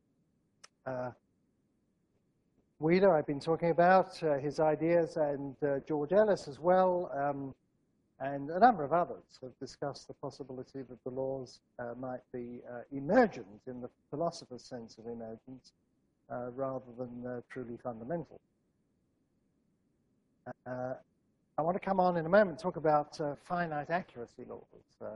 Wheeler, I've been talking about his ideas, and George Ellis as well, and a number of others have discussed the possibility that the laws might be emergent in the philosopher's sense of emergence rather than truly fundamental. I want to come on in a moment and talk about finite accuracy laws,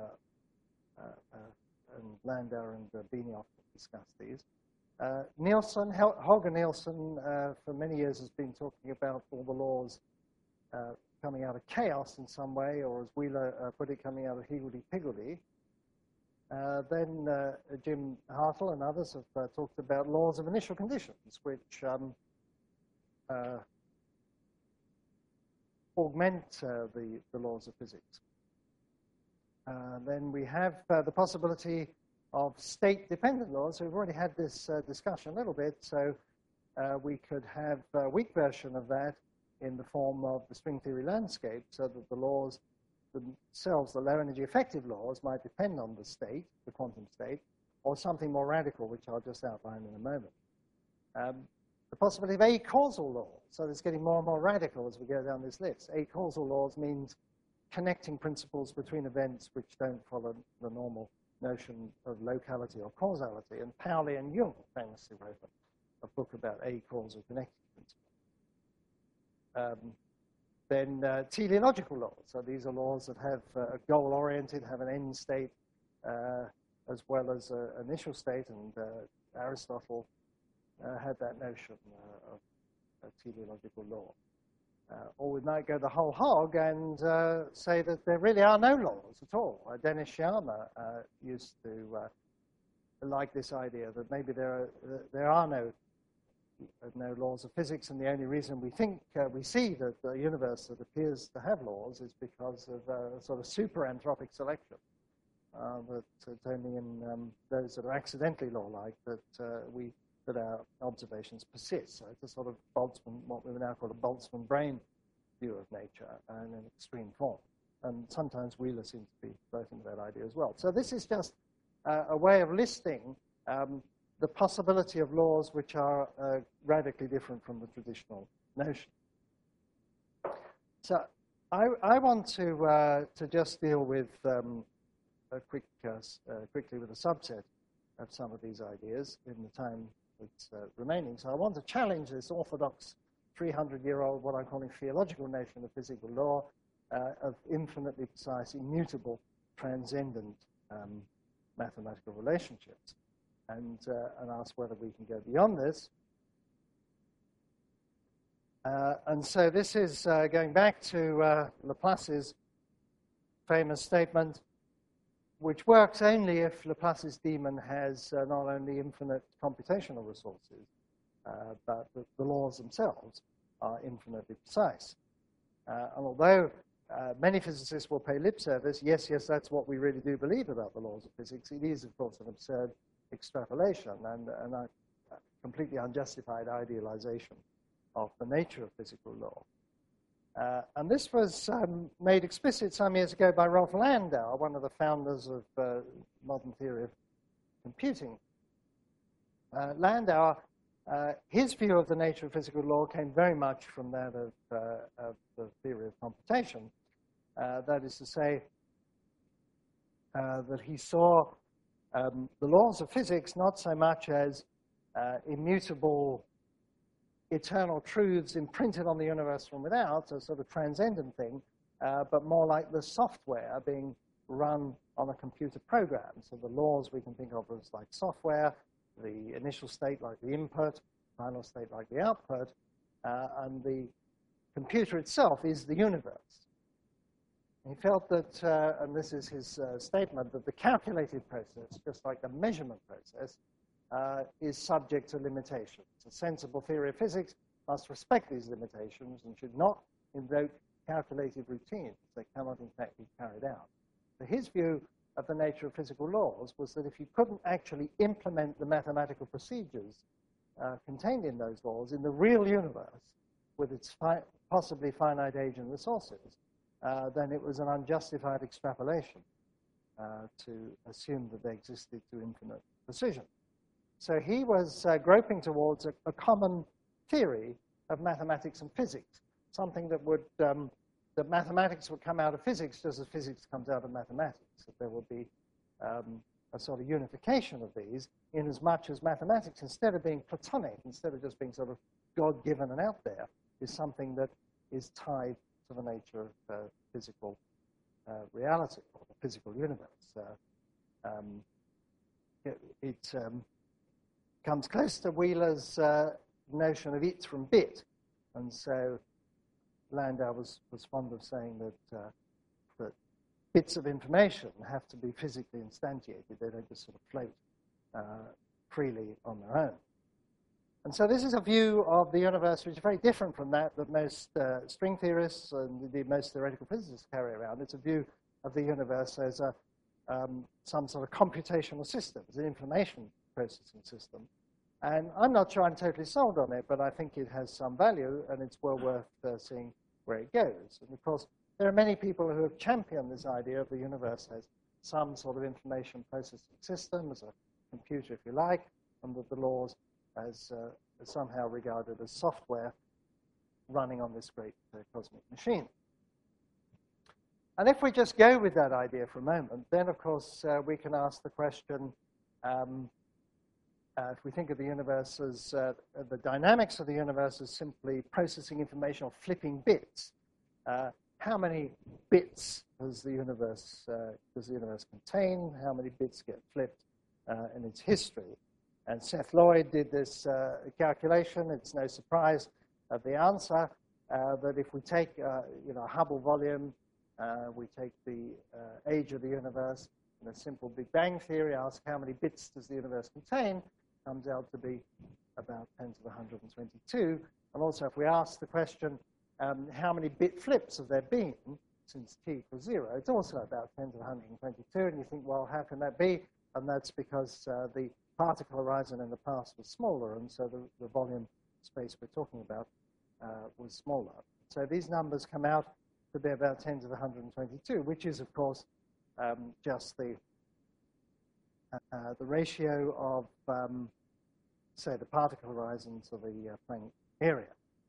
and Landauer and Benioff discussed these. Nielsen, Holger Nielsen, for many years has been talking about all the laws coming out of chaos in some way, or as Wheeler put it, coming out of higgledy-piggledy. Then Jim Hartle and others have talked about laws of initial conditions, which augment the laws of physics. Then we have the possibility of state-dependent laws. So we've already had this discussion a little bit, so we could have a weak version of that in the form of the string theory landscape, so that the laws themselves, the low-energy effective laws, might depend on the state, the quantum state, or something more radical, which I'll just outline in a moment. The possibility of a-causal laws, so it's getting more and more radical as we go down this list. A-causal laws means connecting principles between events which don't follow the normal notion of locality or causality. And Pauli and Jung famously wrote a book about a-causal connecting principles. Then teleological laws. So these are laws that have a goal-oriented, have an end state, as well as an initial state. And Aristotle had that notion of a teleological law. Or we might go the whole hog and say that there really are no laws at all. Dennis Sciama used to like this idea that maybe there are no laws of physics, and the only reason we think we see that the universe that appears to have laws is because of sort of super anthropic selection. That it's only in those that are accidentally law-like that our observations persist. So it's a sort of Boltzmann, what we would now call a Boltzmann brain view of nature in an extreme form. And sometimes Wheeler seems to be floating with that idea as well. So this is just a way of listing the possibility of laws which are radically different from the traditional notion. So I want to just deal with quickly with a subset of some of these ideas in the time that's remaining. So I want to challenge this orthodox 300-year-old, what I'm calling theological notion of physical law, of infinitely precise, immutable, transcendent mathematical relationships, and ask whether we can go beyond this. And so this is going back to Laplace's famous statement, which works only if Laplace's demon has not only infinite computational resources, but the laws themselves are infinitely precise. And although many physicists will pay lip service, yes, that's what we really do believe about the laws of physics, it is, of course, an absurd extrapolation and a completely unjustified idealization of the nature of physical law. And this was made explicit some years ago by Rolf Landau, one of the founders of modern theory of computing. Landau, his view of the nature of physical law came very much from that of the theory of computation. That is to say, that he saw the laws of physics not so much as immutable eternal truths imprinted on the universe from without, a sort of transcendent thing, but more like the software being run on a computer program. So the laws we can think of as like software, the initial state like the input, final state like the output, and the computer itself is the universe. He felt that, and this is his statement, that the calculated process, just like the measurement process, is subject to limitations. A sensible theory of physics must respect these limitations and should not invoke calculated routines that cannot in fact be carried out. So his view of the nature of physical laws was that if you couldn't actually implement the mathematical procedures contained in those laws in the real universe with its possibly finite age and resources, then it was an unjustified extrapolation to assume that they existed to infinite precision. So he was groping towards a common theory of mathematics and physics, something that would that mathematics would come out of physics just as physics comes out of mathematics. That there would be a sort of unification of these, in as much as mathematics, instead of being Platonic, instead of just being sort of God-given and out there, is something that is tied to the nature of physical reality, or the physical universe. It comes close to Wheeler's notion of it from bit, and so Landau was fond of saying that that bits of information have to be physically instantiated. They don't just sort of float freely on their own. And so this is a view of the universe which is very different from that most string theorists and indeed most theoretical physicists carry around. It's a view of the universe as some sort of computational system, as an information processing system. And I'm not sure I'm totally sold on it, but I think it has some value, and it's well worth seeing where it goes. And of course, there are many people who have championed this idea of the universe as some sort of information processing system, as a computer, if you like, and that the laws as somehow regarded as software running on this great cosmic machine. And if we just go with that idea for a moment, then of course we can ask the question, if we think of the universe as the dynamics of the universe as simply processing information or flipping bits, how many bits does the universe contain? How many bits get flipped in its history? And Seth Lloyd did this calculation. It's no surprise at the answer that if we take a Hubble volume, we take the age of the universe in a simple Big Bang theory, ask how many bits does the universe contain, comes out to be about 10 to the 122. And also if we ask the question, how many bit flips have there been since t equals 0, it's also about 10 to the 122. And you think, well, how can that be? And that's because the particle horizon in the past was smaller, and so the volume space we're talking about was smaller. So these numbers come out to be about 10 to the 122, which is, of course, just the ratio of, say, the particle horizon to the Planck area.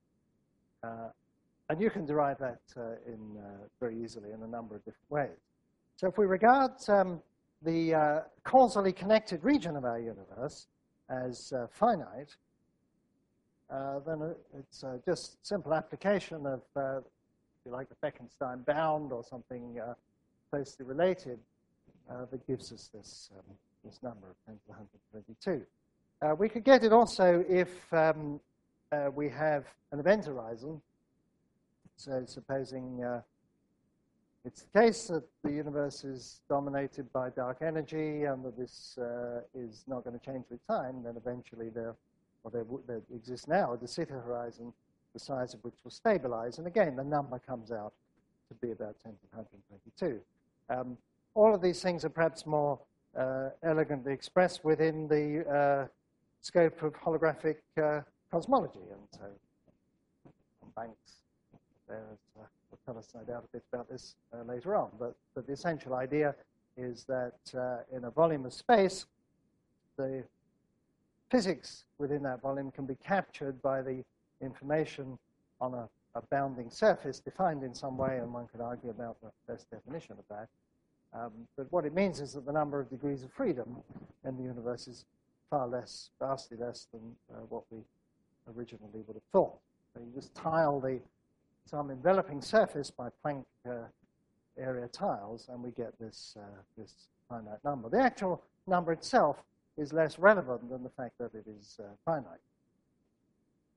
And you can derive that very easily in a number of different ways. So if we regard the causally connected region of our universe as finite, then it's just simple application of, if you like, the Bekenstein bound or something closely related that gives us this number of 10 to the 122. We could get it also if we have an event horizon. So supposing it's the case that the universe is dominated by dark energy and that this is not going to change with time, then eventually there exists now a de Sitter horizon, the size of which will stabilize. And again, the number comes out to be about 10 to the 122. All of these things are perhaps more elegantly expressed within the scope of holographic cosmology. And so Banks will tell us, no doubt, a bit about this later on. But the essential idea is that in a volume of space, the physics within that volume can be captured by the information on a bounding surface defined in some way, and one could argue about the best definition of that. But what it means is that the number of degrees of freedom in the universe is far less, vastly less than what we originally would have thought. So you just tile some enveloping surface by Planck area tiles, and we get this finite number. The actual number itself is less relevant than the fact that it is finite.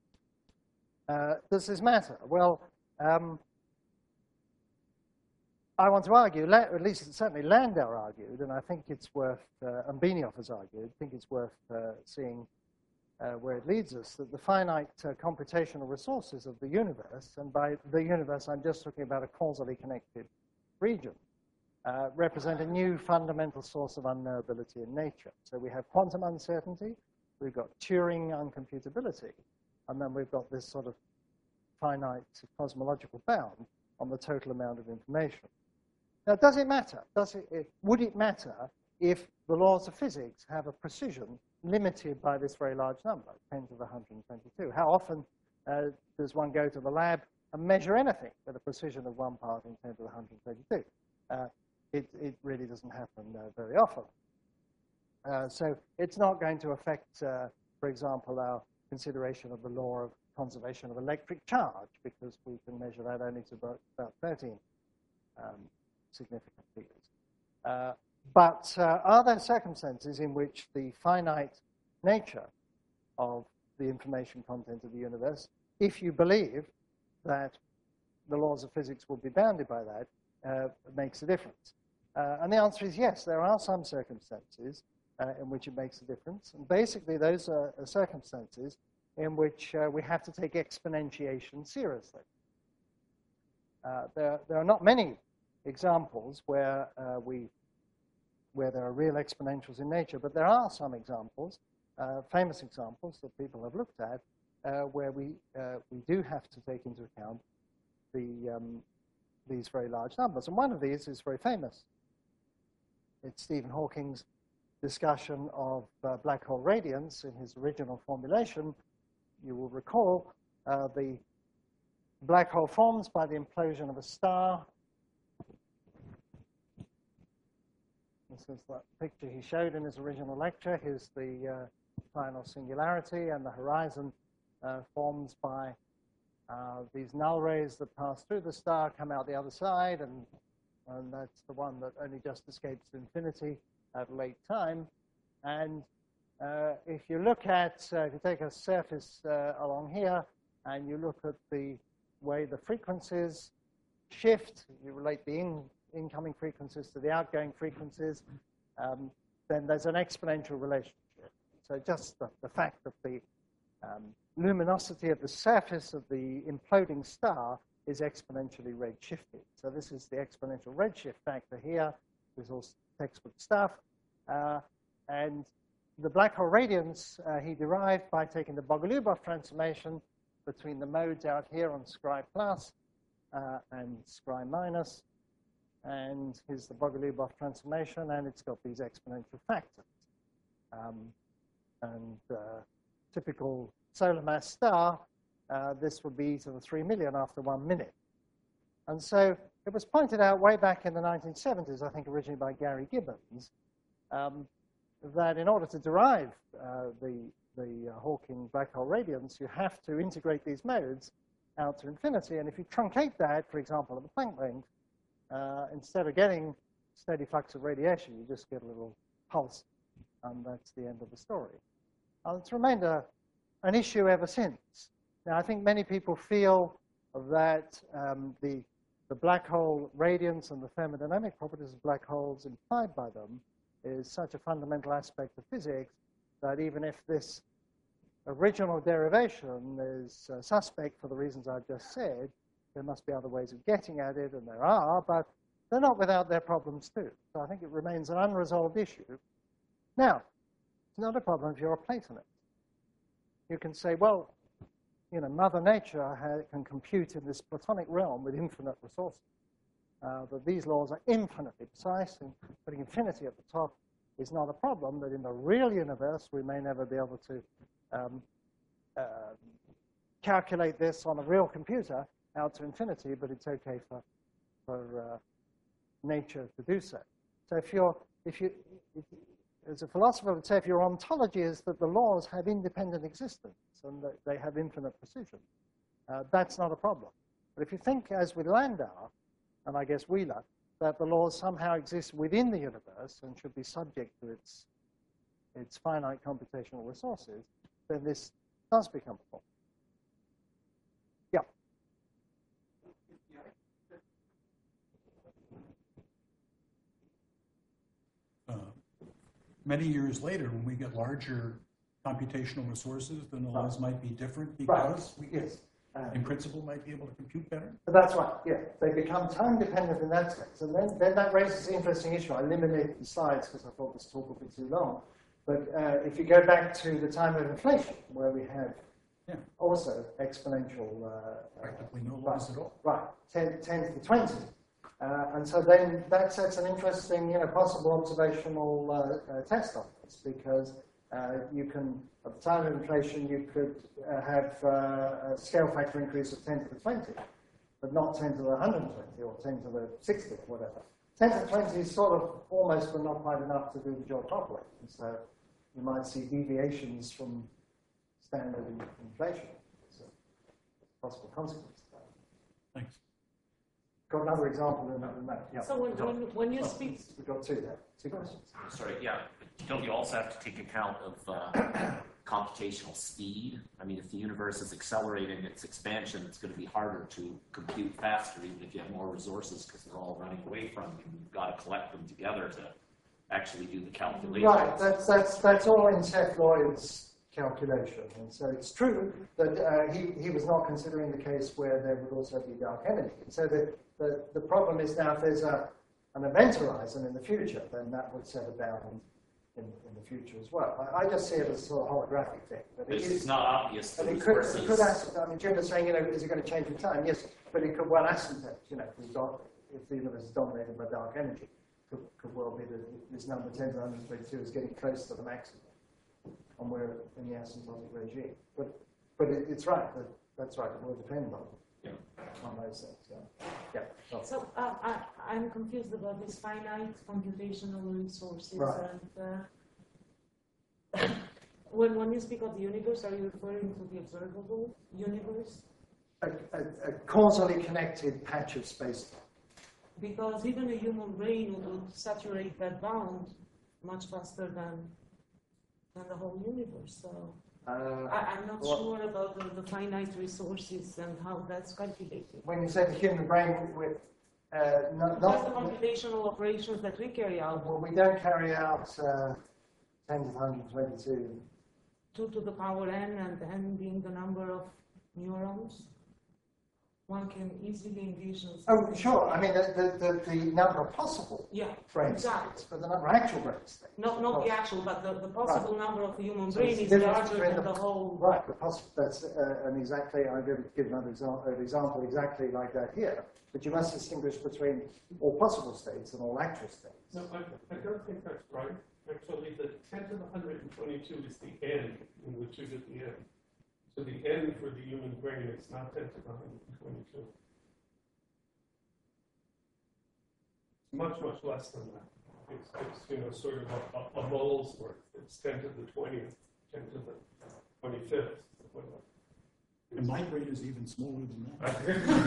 Does this matter? Well, I want to argue, at least certainly Landau argued, and I think it's worth, and Benioff has argued, I think it's worth seeing where it leads us, that the finite computational resources of the universe, and by the universe I'm just talking about a causally connected region, represent a new fundamental source of unknowability in nature. So we have quantum uncertainty, we've got Turing uncomputability, and then we've got this sort of finite cosmological bound on the total amount of information. Now, does it matter? Would it matter if the laws of physics have a precision limited by this very large number, 10 to the 122? How often does one go to the lab and measure anything with a precision of 1 part in 10 to the 122? It really doesn't happen very often. So it's not going to affect, for example, our consideration of the law of conservation of electric charge, because we can measure that only to about 13 significant figures. But are there circumstances in which the finite nature of the information content of the universe, if you believe that the laws of physics will be bounded by that, makes a difference? And the answer is yes, there are some circumstances in which it makes a difference. And basically, those are circumstances in which we have to take exponentiation seriously. There are not many examples where there are real exponentials in nature, but there are some examples, famous examples that people have looked at, where we do have to take into account these very large numbers. And one of these is very famous. It's Stephen Hawking's discussion of black hole radiance in his original formulation. You will recall the black hole forms by the implosion of a star. This is the picture he showed in his original lecture. Here's the final singularity, and the horizon forms by these null rays that pass through the star, come out the other side, and that's the one that only just escapes to infinity at a late time. And if you look at, if you take a surface along here, and you look at the way the frequencies shift, you relate the incoming frequencies to the outgoing frequencies, then there's an exponential relationship. So just the fact that the luminosity of the surface of the imploding star is exponentially redshifted. So this is the exponential redshift factor here. This is all textbook stuff. And the black hole radiance he derived by taking the Bogoliubov transformation between the modes out here on Scri plus and Scri minus. And here's the Bogoliubov transformation, and it's got these exponential factors. Typical solar mass star, this would be e to the 3 million after 1 minute. And so it was pointed out way back in the 1970s, I think originally by Gary Gibbons, that in order to derive the Hawking black hole radiance, you have to integrate these modes out to infinity. And if you truncate that, for example, at the Planck length, instead of getting steady flux of radiation, you just get a little pulse, and that's the end of the story. It's remained an issue ever since. Now, I think many people feel that the black hole radiance and the thermodynamic properties of black holes implied by them is such a fundamental aspect of physics that even if this original derivation is suspect for the reasons I've just said, there must be other ways of getting at it, and there are, but they're not without their problems too. So I think it remains an unresolved issue. Now, it's not a problem if you're a Platonist. You can say, well, you know, Mother Nature can compute in this Platonic realm with infinite resources. That these laws are infinitely precise, and putting infinity at the top is not a problem, that in the real universe we may never be able to calculate this on a real computer out to infinity, but it's okay for nature to do so. So if you as a philosopher would say, if your ontology is that the laws have independent existence and that they have infinite precision, that's not a problem. But if you think, as with Landau, and I guess Wheeler, that the laws somehow exist within the universe and should be subject to its finite computational resources, then this does become a problem. Yeah. many years later, when we get larger computational resources, then the laws might be different Right. because we, Yes. in principle, might be able to compute better. But that's right, yeah. They become time dependent in that sense. And then that raises an interesting issue. I eliminated the slides because I thought this talk would be too long. But if you go back to the time of inflation, where we had also exponential... Practically no laws at all. Right, 10 to the 20. And so then that sets an interesting, possible observational test on this, because you can, at the time of inflation, you could have a scale factor increase of 10 to the 20, but not 10 to the 120 or 10 to the 60 or whatever. 10 to the 20 is sort of almost, but not quite enough to do the job properly. And so you might see deviations from standard inflation. It's a possible consequence of that. Thanks. Got another example in that. Yeah. So when you speak, We've got two there. Two questions. Sorry, yeah. Don't you also have to take account of computational speed? I mean, if the universe is accelerating its expansion, it's going to be harder to compute faster, even if you have more resources, because they're all running away from you. You've got to collect them together to actually do the calculations. Right. That's all in Seth Lloyd's calculation, and so it's true that he was not considering the case where there would also be dark energy. And so the problem is now if there's an event horizon in the future, then that would settle down in the future as well. I just see it as a sort of holographic thing. But It's not obvious. And it could I mean, Jim was saying, is it going to change with time? Yes, but it could well asymptote, if the universe is dominated by dark energy. Could well be that this number 10 to the 122 is getting close to the maximum, and we're in the asymptotic regime. But it's right, that's right, it will depend on those things. Yeah. so I'm confused about these finite computational resources. Right. And when you speak of the universe, are you referring to the observable universe? A causally connected patch of space. Because even a human brain would saturate that bound much faster than the whole universe. So I'm not sure about the finite resources and how that's calculated. When you say the human brain, with Just the computational operations that we carry out. well, we don't carry out 10 to the 122. 2 to the power n, and n being the number of neurons. One can easily envision. Oh, sure. I mean, the number of possible brain exactly. states, but the number of actual brain states. Not the actual, but the possible number of the human So brain it's is the difference larger between than the whole. Right, the possible, that's, and exactly, I'm going to give another example exactly like that here, but you must distinguish between all possible states and all actual states. No, I don't think that's right. Actually, the 10 to the 122 is the n in which is at the end. So the n for the human brain is not 10 to the 122. Much, much less than that. It's sort of a mole's worth. It's 10 to the 20th, 10 to the 25th. Whatever. And my brain is even smaller than that.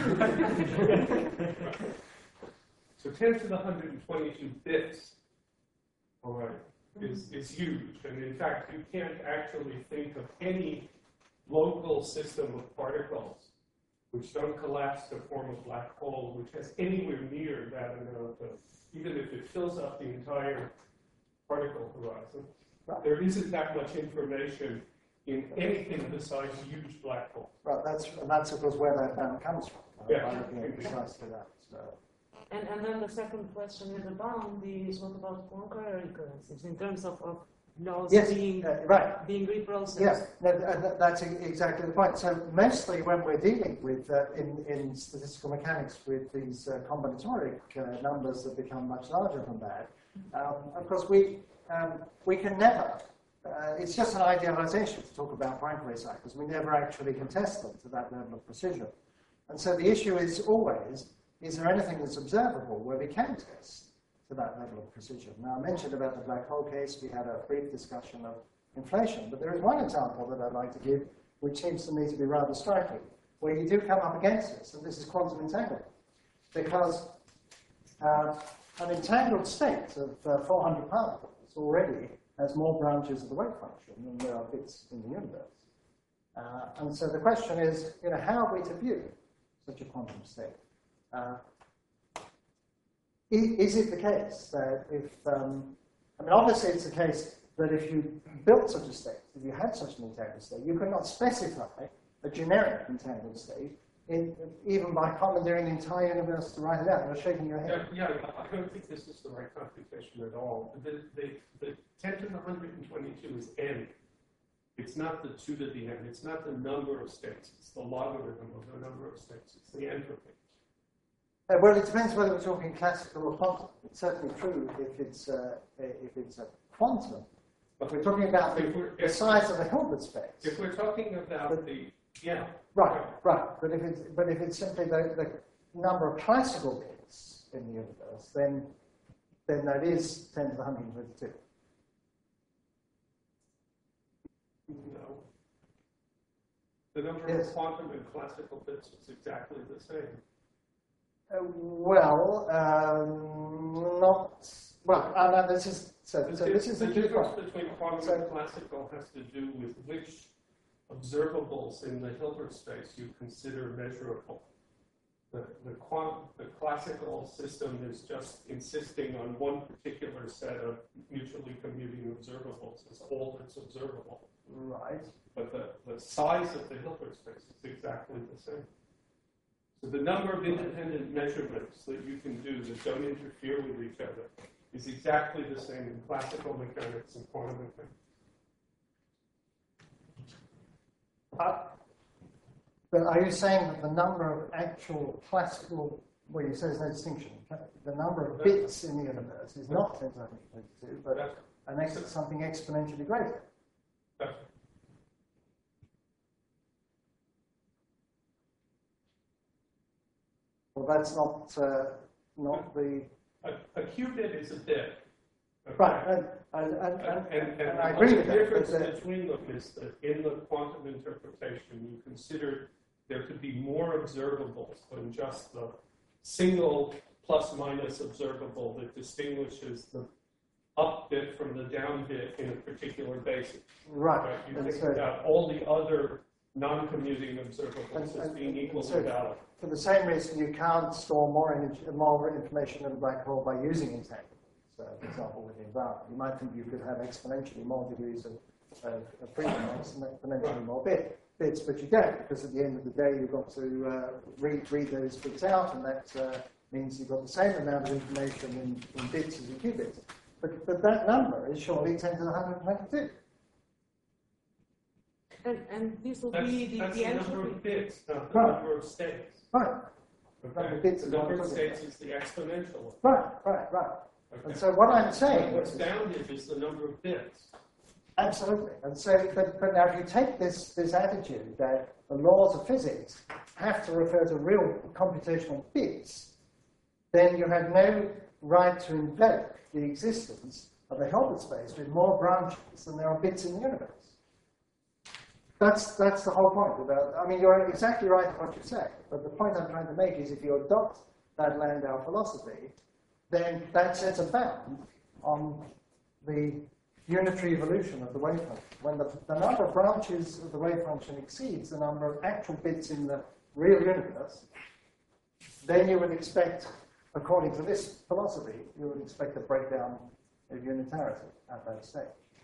So 10 to the 122 bits, all right, is huge. And in fact, you can't actually think of any local system of particles which don't collapse to form a black hole, which has anywhere near that amount of, even if it fills up the entire particle horizon, there isn't that much information in anything besides huge black holes. Right, that's of course where that comes from. Yeah. I'm looking at precisely that. So. And then the second question in the bound is what about Poincare recurrences in terms of laws being reprocessed? Yes, that's exactly the point. So mostly when we're dealing with, in statistical mechanics, with these combinatoric numbers that become much larger than that, of course we can never, it's just an idealization to talk about Poincare cycles. We never actually can test them to that level of precision. And so the issue is always, is there anything that's observable where we can test to that level of precision? Now, I mentioned about the black hole case. We had a brief discussion of inflation, but there is one example that I'd like to give, which seems to me to be rather striking, where you do come up against this, and this is quantum entanglement. Because an entangled state of 400 particles already has more branches of the wave function than there are bits in the universe. And so the question is, how are we to view such a quantum state? Is it the case that if I mean, obviously it's the case that if you built such a state, if you had such an entangled state, you could not specify a generic entangled state, even by commandeering the entire universe to write it out. You're shaking your head. Yeah, I don't think this is the right computation at all. The 10 to the 122 is n. It's not the 2 to the n. It's not the number of states. It's the logarithm of the number of states. It's the entropy. Well, it depends whether we're talking classical or quantum. It's certainly true if it's a quantum. But we're talking about the size of the Hilbert space. If we're talking about Right. But if it's simply the number of classical bits in the universe, then that is 10 to the 122. No. The number of quantum and classical bits is exactly the same. This is the difference between quantum and classical has to do with which observables in the Hilbert space you consider measurable. The classical system is just insisting on one particular set of mutually commuting observables as all that's observable. Right. But the size of the Hilbert space is exactly the same. So the number of independent measurements that you can do that don't interfere with each other is exactly the same in classical mechanics and quantum mechanics. But are you saying that the number of actual classical, well, you say there's no distinction, the number of bits in the universe is not 10 to the 122, but something exponentially greater? Well, that's not the... A qubit is a bit. Okay? Right, and I agree with that. The difference between them is that in the quantum interpretation, you consider there to be more observables than just the single plus-minus observable that distinguishes the up bit from the down bit in a particular basis. Right. You think about all the other non-commuting observables as being equal to valid. For the same reason, you can't store more information in a black hole by using entanglement. So, for example, with the environment, you might think you could have exponentially more degrees of freedom and exponentially more bits, but you don't, because at the end of the day, you've got to read those bits out, and that means you've got the same amount of information in bits as in qubits. But that number is surely 10 to the 122. And this will be the entropy. Number of bits, not the number of states. Right. Okay. The number of states is the exponential. Right. Okay. And so what I'm saying what's bounded is the number of bits. Absolutely. And so, but now if you take this attitude that the laws of physics have to refer to real computational bits, then you have no right to invoke the existence of a Hilbert space with more branches than there are bits in the universe. That's the whole point. I mean, you're exactly right in what you say, but the point I'm trying to make is if you adopt that Landau philosophy, then that sets a bound on the unitary evolution of the wave function. When the number of branches of the wave function exceeds the number of actual bits in the real universe, then you would expect, according to this philosophy, you would expect a breakdown of unitarity at that stage.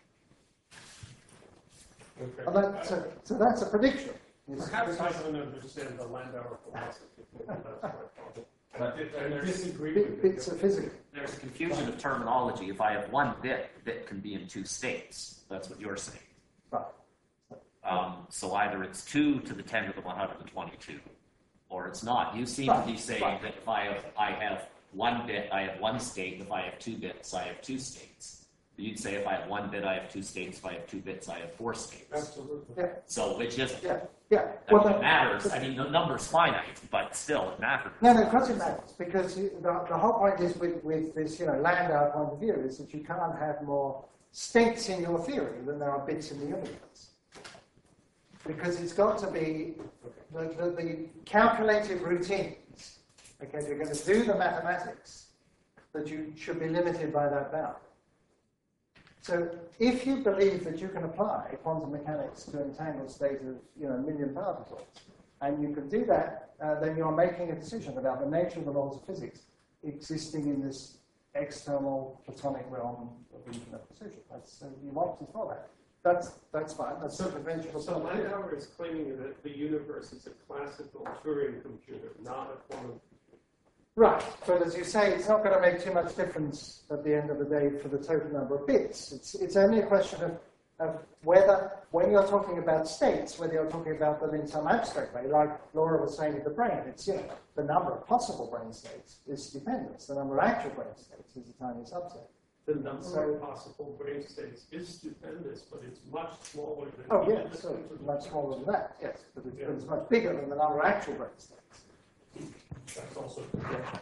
Okay. So that's a prediction. Perhaps I don't understand the Landauer philosophy. That's my problem. I disagree with bits of physics. There's a confusion of terminology. If I have one bit can be in two states. That's what you're saying. Right. So either it's 2 to the 10 to the 122, or it's not. You seem to be saying that if I have one bit, I have one state. If I have 2 bits, I have 2 states. You'd say if I have 1 bit, I have 2 states. If I have 2 bits, I have 4 states. Absolutely. Yeah. So which is Yeah. I mean, it matters. I mean, the number's finite, but still, it matters. No, of course it matters, because the whole point is with this, Landau point of view is that you can't have more states in your theory than there are bits in the universe. Because it's got to be the calculated routines. Okay, if you're going to do the mathematics, that you should be limited by that bound. So if you believe that you can apply quantum mechanics to an entangled state of, a million particles, and you can do that, then you're making a decision about the nature of the laws of physics existing in this external platonic realm of infinite precision. You want to follow that. That's fine. That's So conventional. Landauer is claiming that the universe is a classical Turing computer, not a quantum. Right, but as you say, it's not going to make too much difference at the end of the day for the total number of bits. It's only a question of whether, when you're talking about states, whether you're talking about them in some abstract way, like Laura was saying with the brain, it's, the number of possible brain states is stupendous. The number of actual brain states is a tiny subset. The number of possible brain states is stupendous, but it's much smaller than. Oh, yes, so it's much smaller than that, yes, but it's much bigger than the number of actual brain states. That's also correct.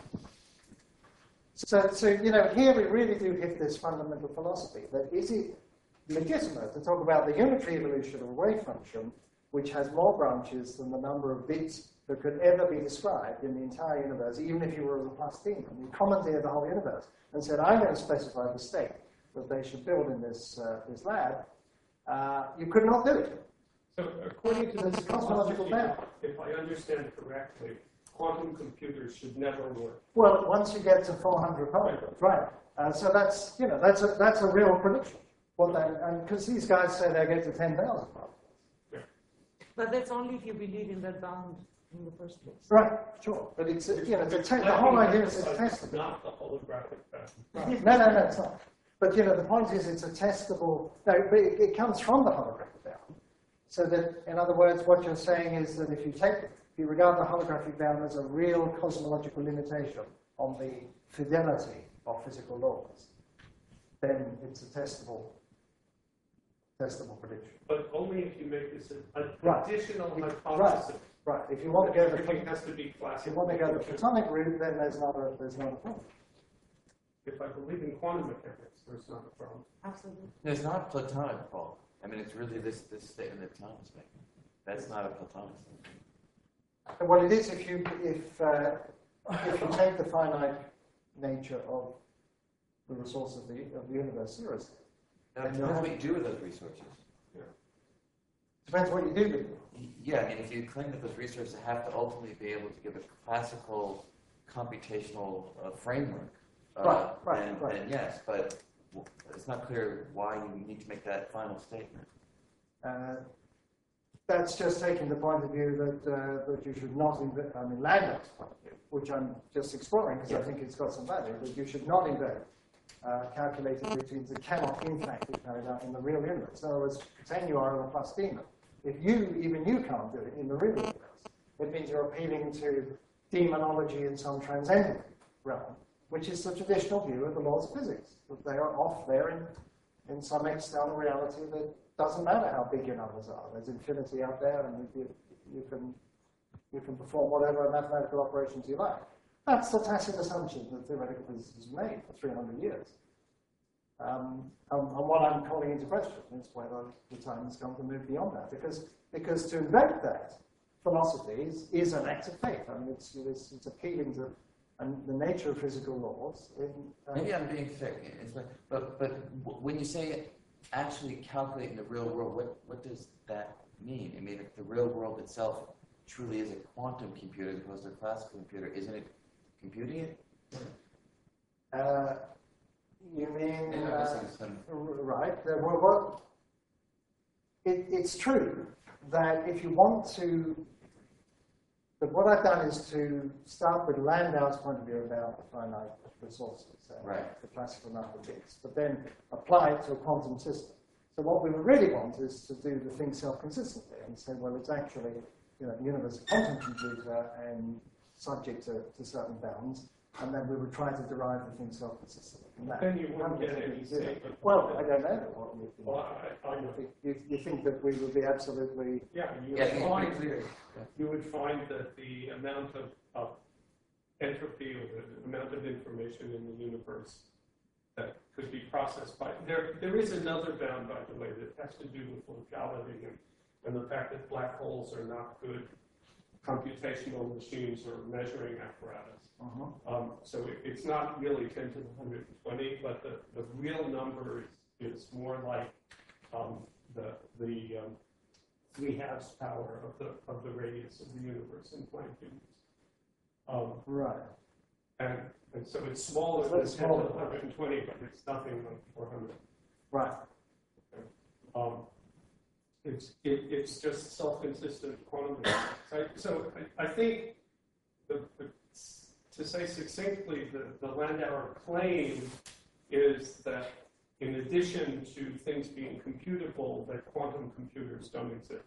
So here we really do hit this fundamental philosophy that is it legitimate to talk about the unitary evolution of a wave function which has more branches than the number of bits that could ever be described in the entire universe, even if you were a plus demon. You commandeered the whole universe and said, I'm going to specify the state that they should build in this lab. You could not do it. So according to There's a cosmological bound. if I understand correctly, quantum computers should never work. Well, once you get to 400 particles, right? So that's a real prediction. Because these guys say they get to 10,000 particles. But that's only if you believe in that bound in the first place. Right, sure. But it's the whole idea is it's testable. Not the holographic pattern. No, it's not. But the point is it's a testable. No, but it comes from the holographic bound. So that, in other words, what you're saying is that if you regard the holographic bound as a real cosmological limitation on the fidelity of physical laws, then it's a testable prediction. But only if you make this an Right. additional Right. hypothesis. Right. If you want to go Everything has to be if you classical. want to go the platonic route, then there's not a problem. If I believe in quantum mechanics, there's not a problem. Absolutely. It's not platonic, Paul. I mean, it's really this statement that Tom is making. That's not a platonic statement. Well, it is if you take the finite nature of the resource of the universe seriously. Now, it depends what you do with those resources. Depends what you do with them. Yeah, I mean, if you claim that those resources have to ultimately be able to give a classical computational framework, then yes, but it's not clear why you need to make that final statement. That's just taking the point of view that you should not invent, Landau's point of view, which I'm just exploring because I think it's got some value, that you should not invent calculated routines that cannot in fact be carried out in the real universe. In other words, pretend you are a plus demon. If even you can't do it in the real universe, it means you're appealing to demonology in some transcendent realm, which is the traditional view of the laws of physics, that they are off there in some external reality that doesn't matter how big your numbers are. There's infinity out there, and you can perform whatever mathematical operations you like. That's the tacit assumption that theoretical physics has made for 300 years. And what I'm calling into question is whether the time has come to move beyond that, because to invent that philosophy is an act of faith. I mean, it's appealing to the nature of physical laws. Maybe I'm being thick, but when you say actually calculate in the real world, what does that mean? I mean, if the real world itself truly is a quantum computer as opposed to a classical computer, isn't it computing it? You mean, right. It's true that if you want to, but what I've done is to start with Landau's point of view about the finite resources, the classical number of bits, but then apply it to a quantum system. So what we really want is to do the thing self-consistently and say, well, it's actually, the universe a quantum computer and subject to certain bounds, and then we would try to derive the thing self-consistently from that. Then you wouldn't get any statement. Well, I don't know what you think. Well, I know. You think that we would be absolutely... Yeah, you would find that the amount of entropy or the amount of information in the universe that could be processed by... There is another bound, by the way, that has to do with locality and the fact that black holes are not good computational machines or measuring apparatus. So it's not really 10 to the 120, but the real number is more like the 3/2 power of the radius of the universe in Planck units. Right. And so it's smaller than 10 to the 120, but it's nothing like 400. Right. It's just self-consistent quantum mechanics. So I think, to say succinctly, the Landauer claim is that in addition to things being computable, that quantum computers don't exist.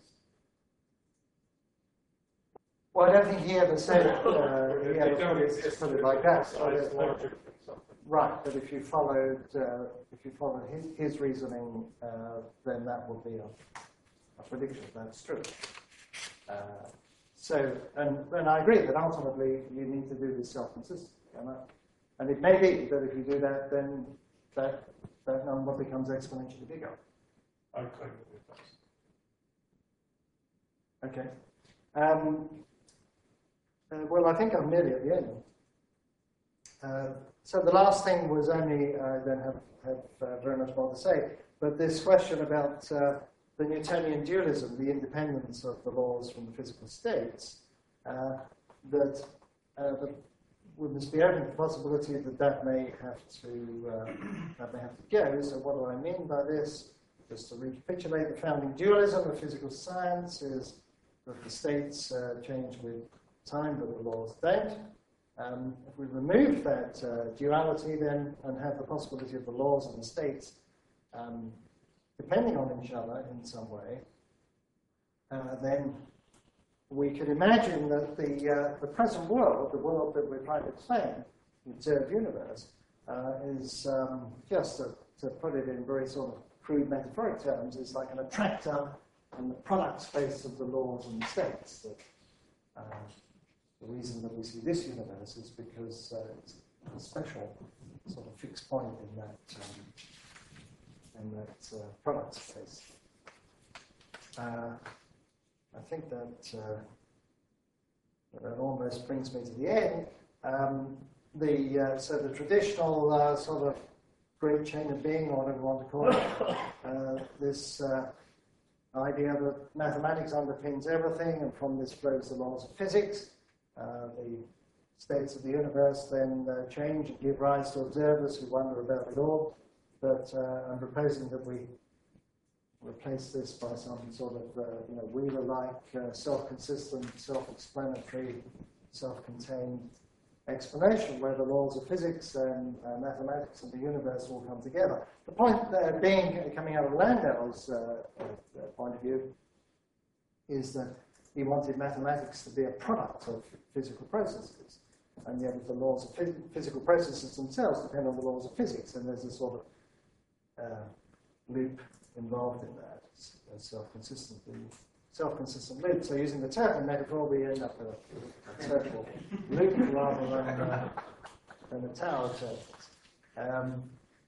Well, I don't think he ever said They don't exist. put it like that. Size logic or something. Right, but if you followed his reasoning, then that would be a prediction. That's true. And I agree that ultimately you need to do this self-consistently. And it may be that if you do that, then that number becomes exponentially bigger. I claim that it does. Okay. Well, I think I'm nearly at the end. So the last thing was only, I don't have very much more to say, but this question about the Newtonian dualism, the independence of the laws from the physical states, that we must be open to the possibility that may have to go. So what do I mean by this? Just to recapitulate, the founding dualism of physical science is that the states change with time, but the laws don't. If we remove that duality then and have the possibility of the laws and the states depending on each other in some way, then we could imagine that the present world, the world that we're trying to explain, the observed universe, is just to put it in very sort of crude metaphoric terms, is like an attractor and the product space of the laws and the states. The reason that we see this universe is because it's a special sort of fixed point in that product space. I think that almost brings me to the end. So the traditional sort of great chain of being, or whatever you want to call it, this idea that mathematics underpins everything, and from this flows the laws of physics. The states of the universe then change and give rise to observers who wonder about it all. But I'm proposing that we replace this by some sort of Wheeler-like, self-consistent, self-explanatory, self-contained explanation where the laws of physics and mathematics and the universe all come together. The point coming out of Landauer's point of view, is that he wanted mathematics to be a product of physical processes, and yet the laws of physical processes themselves depend on the laws of physics, and there's a sort of loop involved in that, a self-consistent loop. So using the turtle metaphor, we end up with a turtle loop rather than a tower of turtles.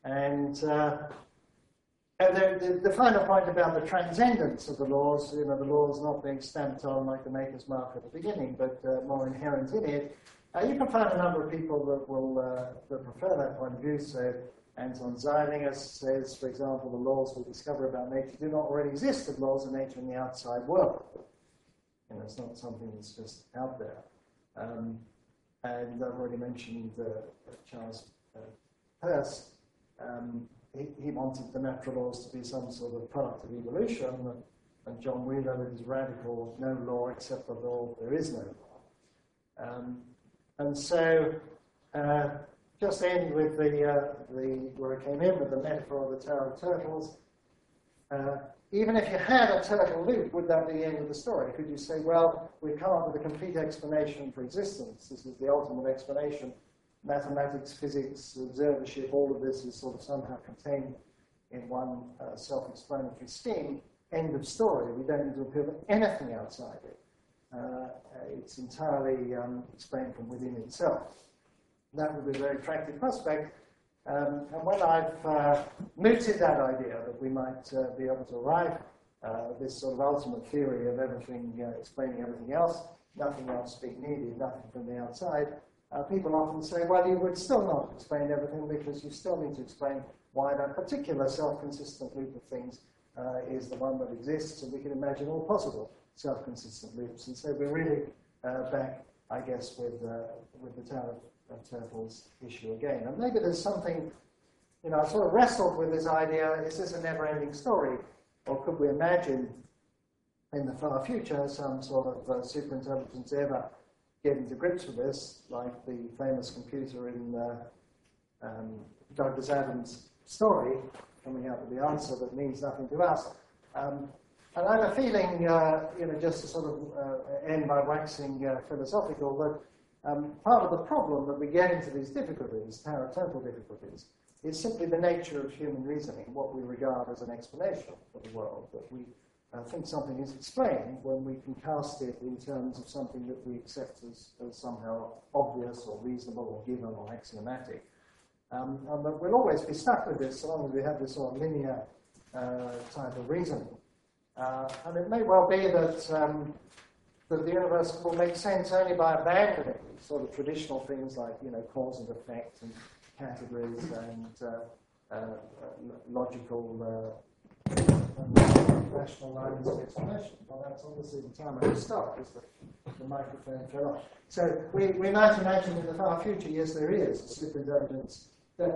The final point about the transcendence of the laws, the laws not being stamped on like the maker's mark at the beginning, but more inherent in it. You can find a number of people that prefer that point of view. So Anton Zeilinger says, for example, the laws we discover about nature do not already exist as laws of nature in the outside world. It's not something that's just out there. And I've already mentioned Charles Peirce. He wanted the natural laws to be some sort of product of evolution, and John Wheeler with his radical no law except the law, there is no law. And so, just end with where it came in with the metaphor of the Tower of Turtles. Even if you had a turtle loop, would that be the end of the story? Could you say, well, we've come up with a complete explanation for existence. This is the ultimate explanation. Mathematics, physics, observership, all of this is sort of somehow contained in one self-explanatory scheme. End of story. We don't need to appeal to anything outside it. It's entirely explained from within itself. That would be a very attractive prospect. And when I've mooted that idea that we might be able to arrive at this sort of ultimate theory of everything explaining everything else, nothing else being needed, nothing from the outside, people often say, well, you would still not explain everything because you still need to explain why that particular self-consistent loop of things is the one that exists, and we can imagine all possible self-consistent loops. And so we're really back, I guess, with the Tower turtles issue again. And maybe there's something, I sort of wrestled with this idea, is this a never-ending story? Or could we imagine in the far future some sort of superintelligence ever getting to grips with this, like the famous computer in Douglas Adams' story, coming up with the answer that means nothing to us. And I have a feeling, just to sort of end by waxing philosophical, that part of the problem that we get into these difficulties, total difficulties, is simply the nature of human reasoning, what we regard as an explanation for the world, that we think something is explained when we can cast it in terms of something that we accept as somehow obvious or reasonable or given or axiomatic. And that we'll always be stuck with this so long as we have this sort of linear type of reasoning. And it may well be that the universe will make sense only by abandoning sort of traditional things like, cause and effect and categories and logical rational lines of explanation. Well, that's obviously the time I stop, is the microphone fell off. So we might imagine in the far future, yes, there is a superintelligence. I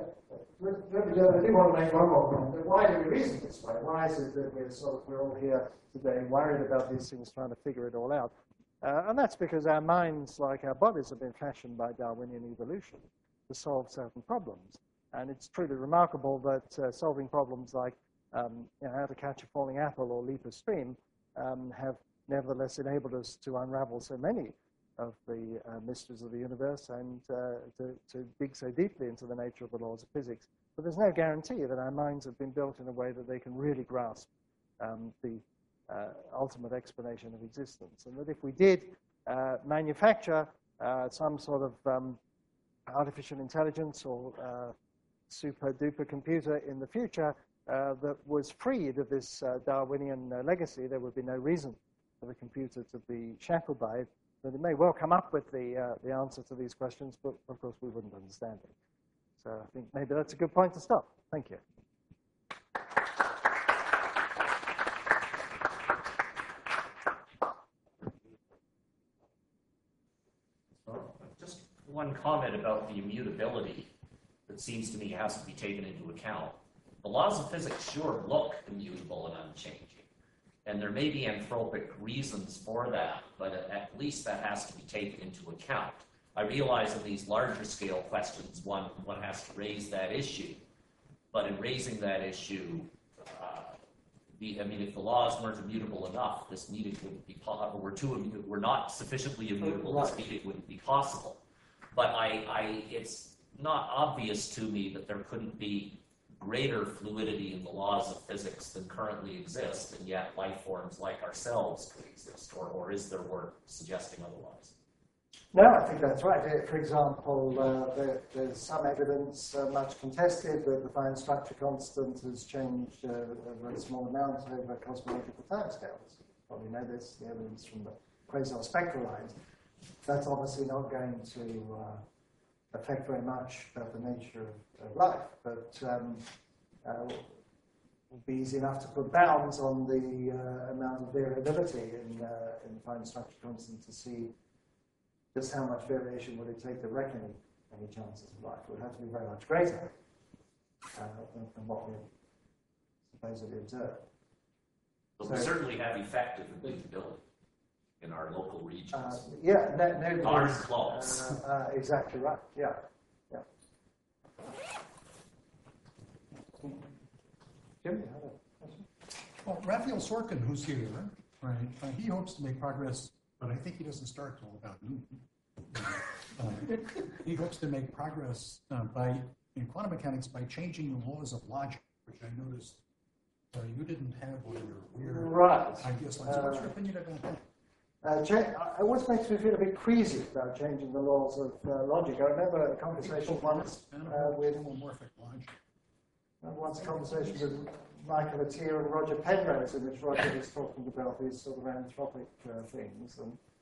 do want to make one more point. Why do we reason this way? Why is it that we're all here today worried about these things, trying to figure it all out? And that's because our minds, like our bodies, have been fashioned by Darwinian evolution to solve certain problems. And it's truly remarkable that solving problems like how to catch a falling apple or leap a stream have nevertheless enabled us to unravel so many of the mysteries of the universe and to dig so deeply into the nature of the laws of physics. But there's no guarantee that our minds have been built in a way that they can really grasp the ultimate explanation of existence. And that if we did manufacture some sort of artificial intelligence or super-duper computer in the future that was freed of this Darwinian legacy, there would be no reason for the computer to be shackled by it. But it may well come up with the answer to these questions, but of course we wouldn't understand it. So I think maybe that's a good point to stop. Thank you. Just one comment about the immutability that seems to me has to be taken into account. The laws of physics sure look immutable and unchanging. And there may be anthropic reasons for that, but at least that has to be taken into account. I realize in these larger scale questions, one has to raise that issue. But in raising that issue, if the laws weren't immutable enough, this meeting wouldn't be possible. We're not sufficiently immutable, this meeting wouldn't be possible. But it's not obvious to me that there couldn't be greater fluidity in the laws of physics than currently exist, and yet life forms like ourselves could exist, or is there work suggesting otherwise? No, I think that's right. For example, there's some evidence, much contested, that the fine structure constant has changed a very small amount over cosmological timescales. Probably know this, the evidence from the quasi-spectral lines. That's obviously not going to affect very much about the nature of life, but it would be easy enough to put bounds on the amount of variability in the fine structure constant to see just how much variation would it take to reckon any chances of life. It would have to be very much greater than what we supposedly observe. But we certainly have effective immutability in our local regions. Yeah, Darn close. Exactly right. Yeah. Jim, you had a question? Well, Raphael Sorkin, who's here, right? He hopes to make progress, but I think he doesn't start till about noon. He hopes to make progress in quantum mechanics by changing the laws of logic, which I noticed you didn't have one of your weird ideas. So what's your opinion about that? It always makes me feel a bit queasy about changing the laws of logic. I remember a conversation once with with Michael Atiyah and Roger Penrose, in which Roger was talking about these sort of anthropic things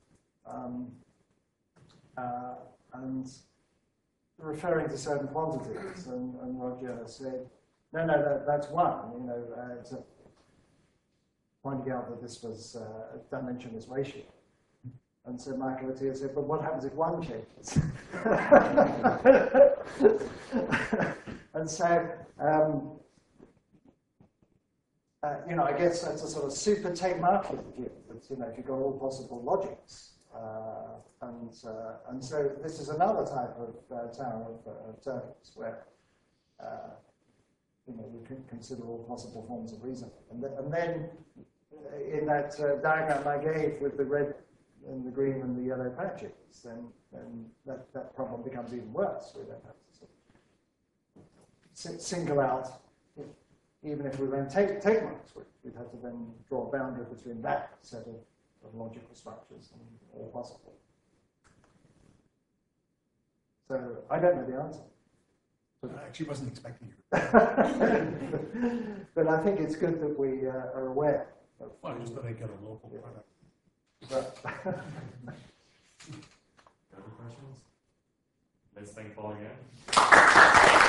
and referring to certain quantities. And Roger said, no, that's one. It's pointing out that this was a dimensionless ratio. And so Michael Atiyah said, but what happens if one changes? And so, I guess that's a sort of super tape-marking view. That, if you've got all possible logics. And so this is another type of tower of Turtles where you can consider all possible forms of reasoning. And then in that diagram I gave with the red and the green and the yellow patches, then that problem becomes even worse. We don't have to sort of single out, even if we ran tape marks, we'd have to then draw a boundary between that set of logical structures and all possible. So I don't know the answer. I actually wasn't expecting you. But I think it's good that we are aware. Well, I just thought I'd get a local product. Other questions? This thing falling in?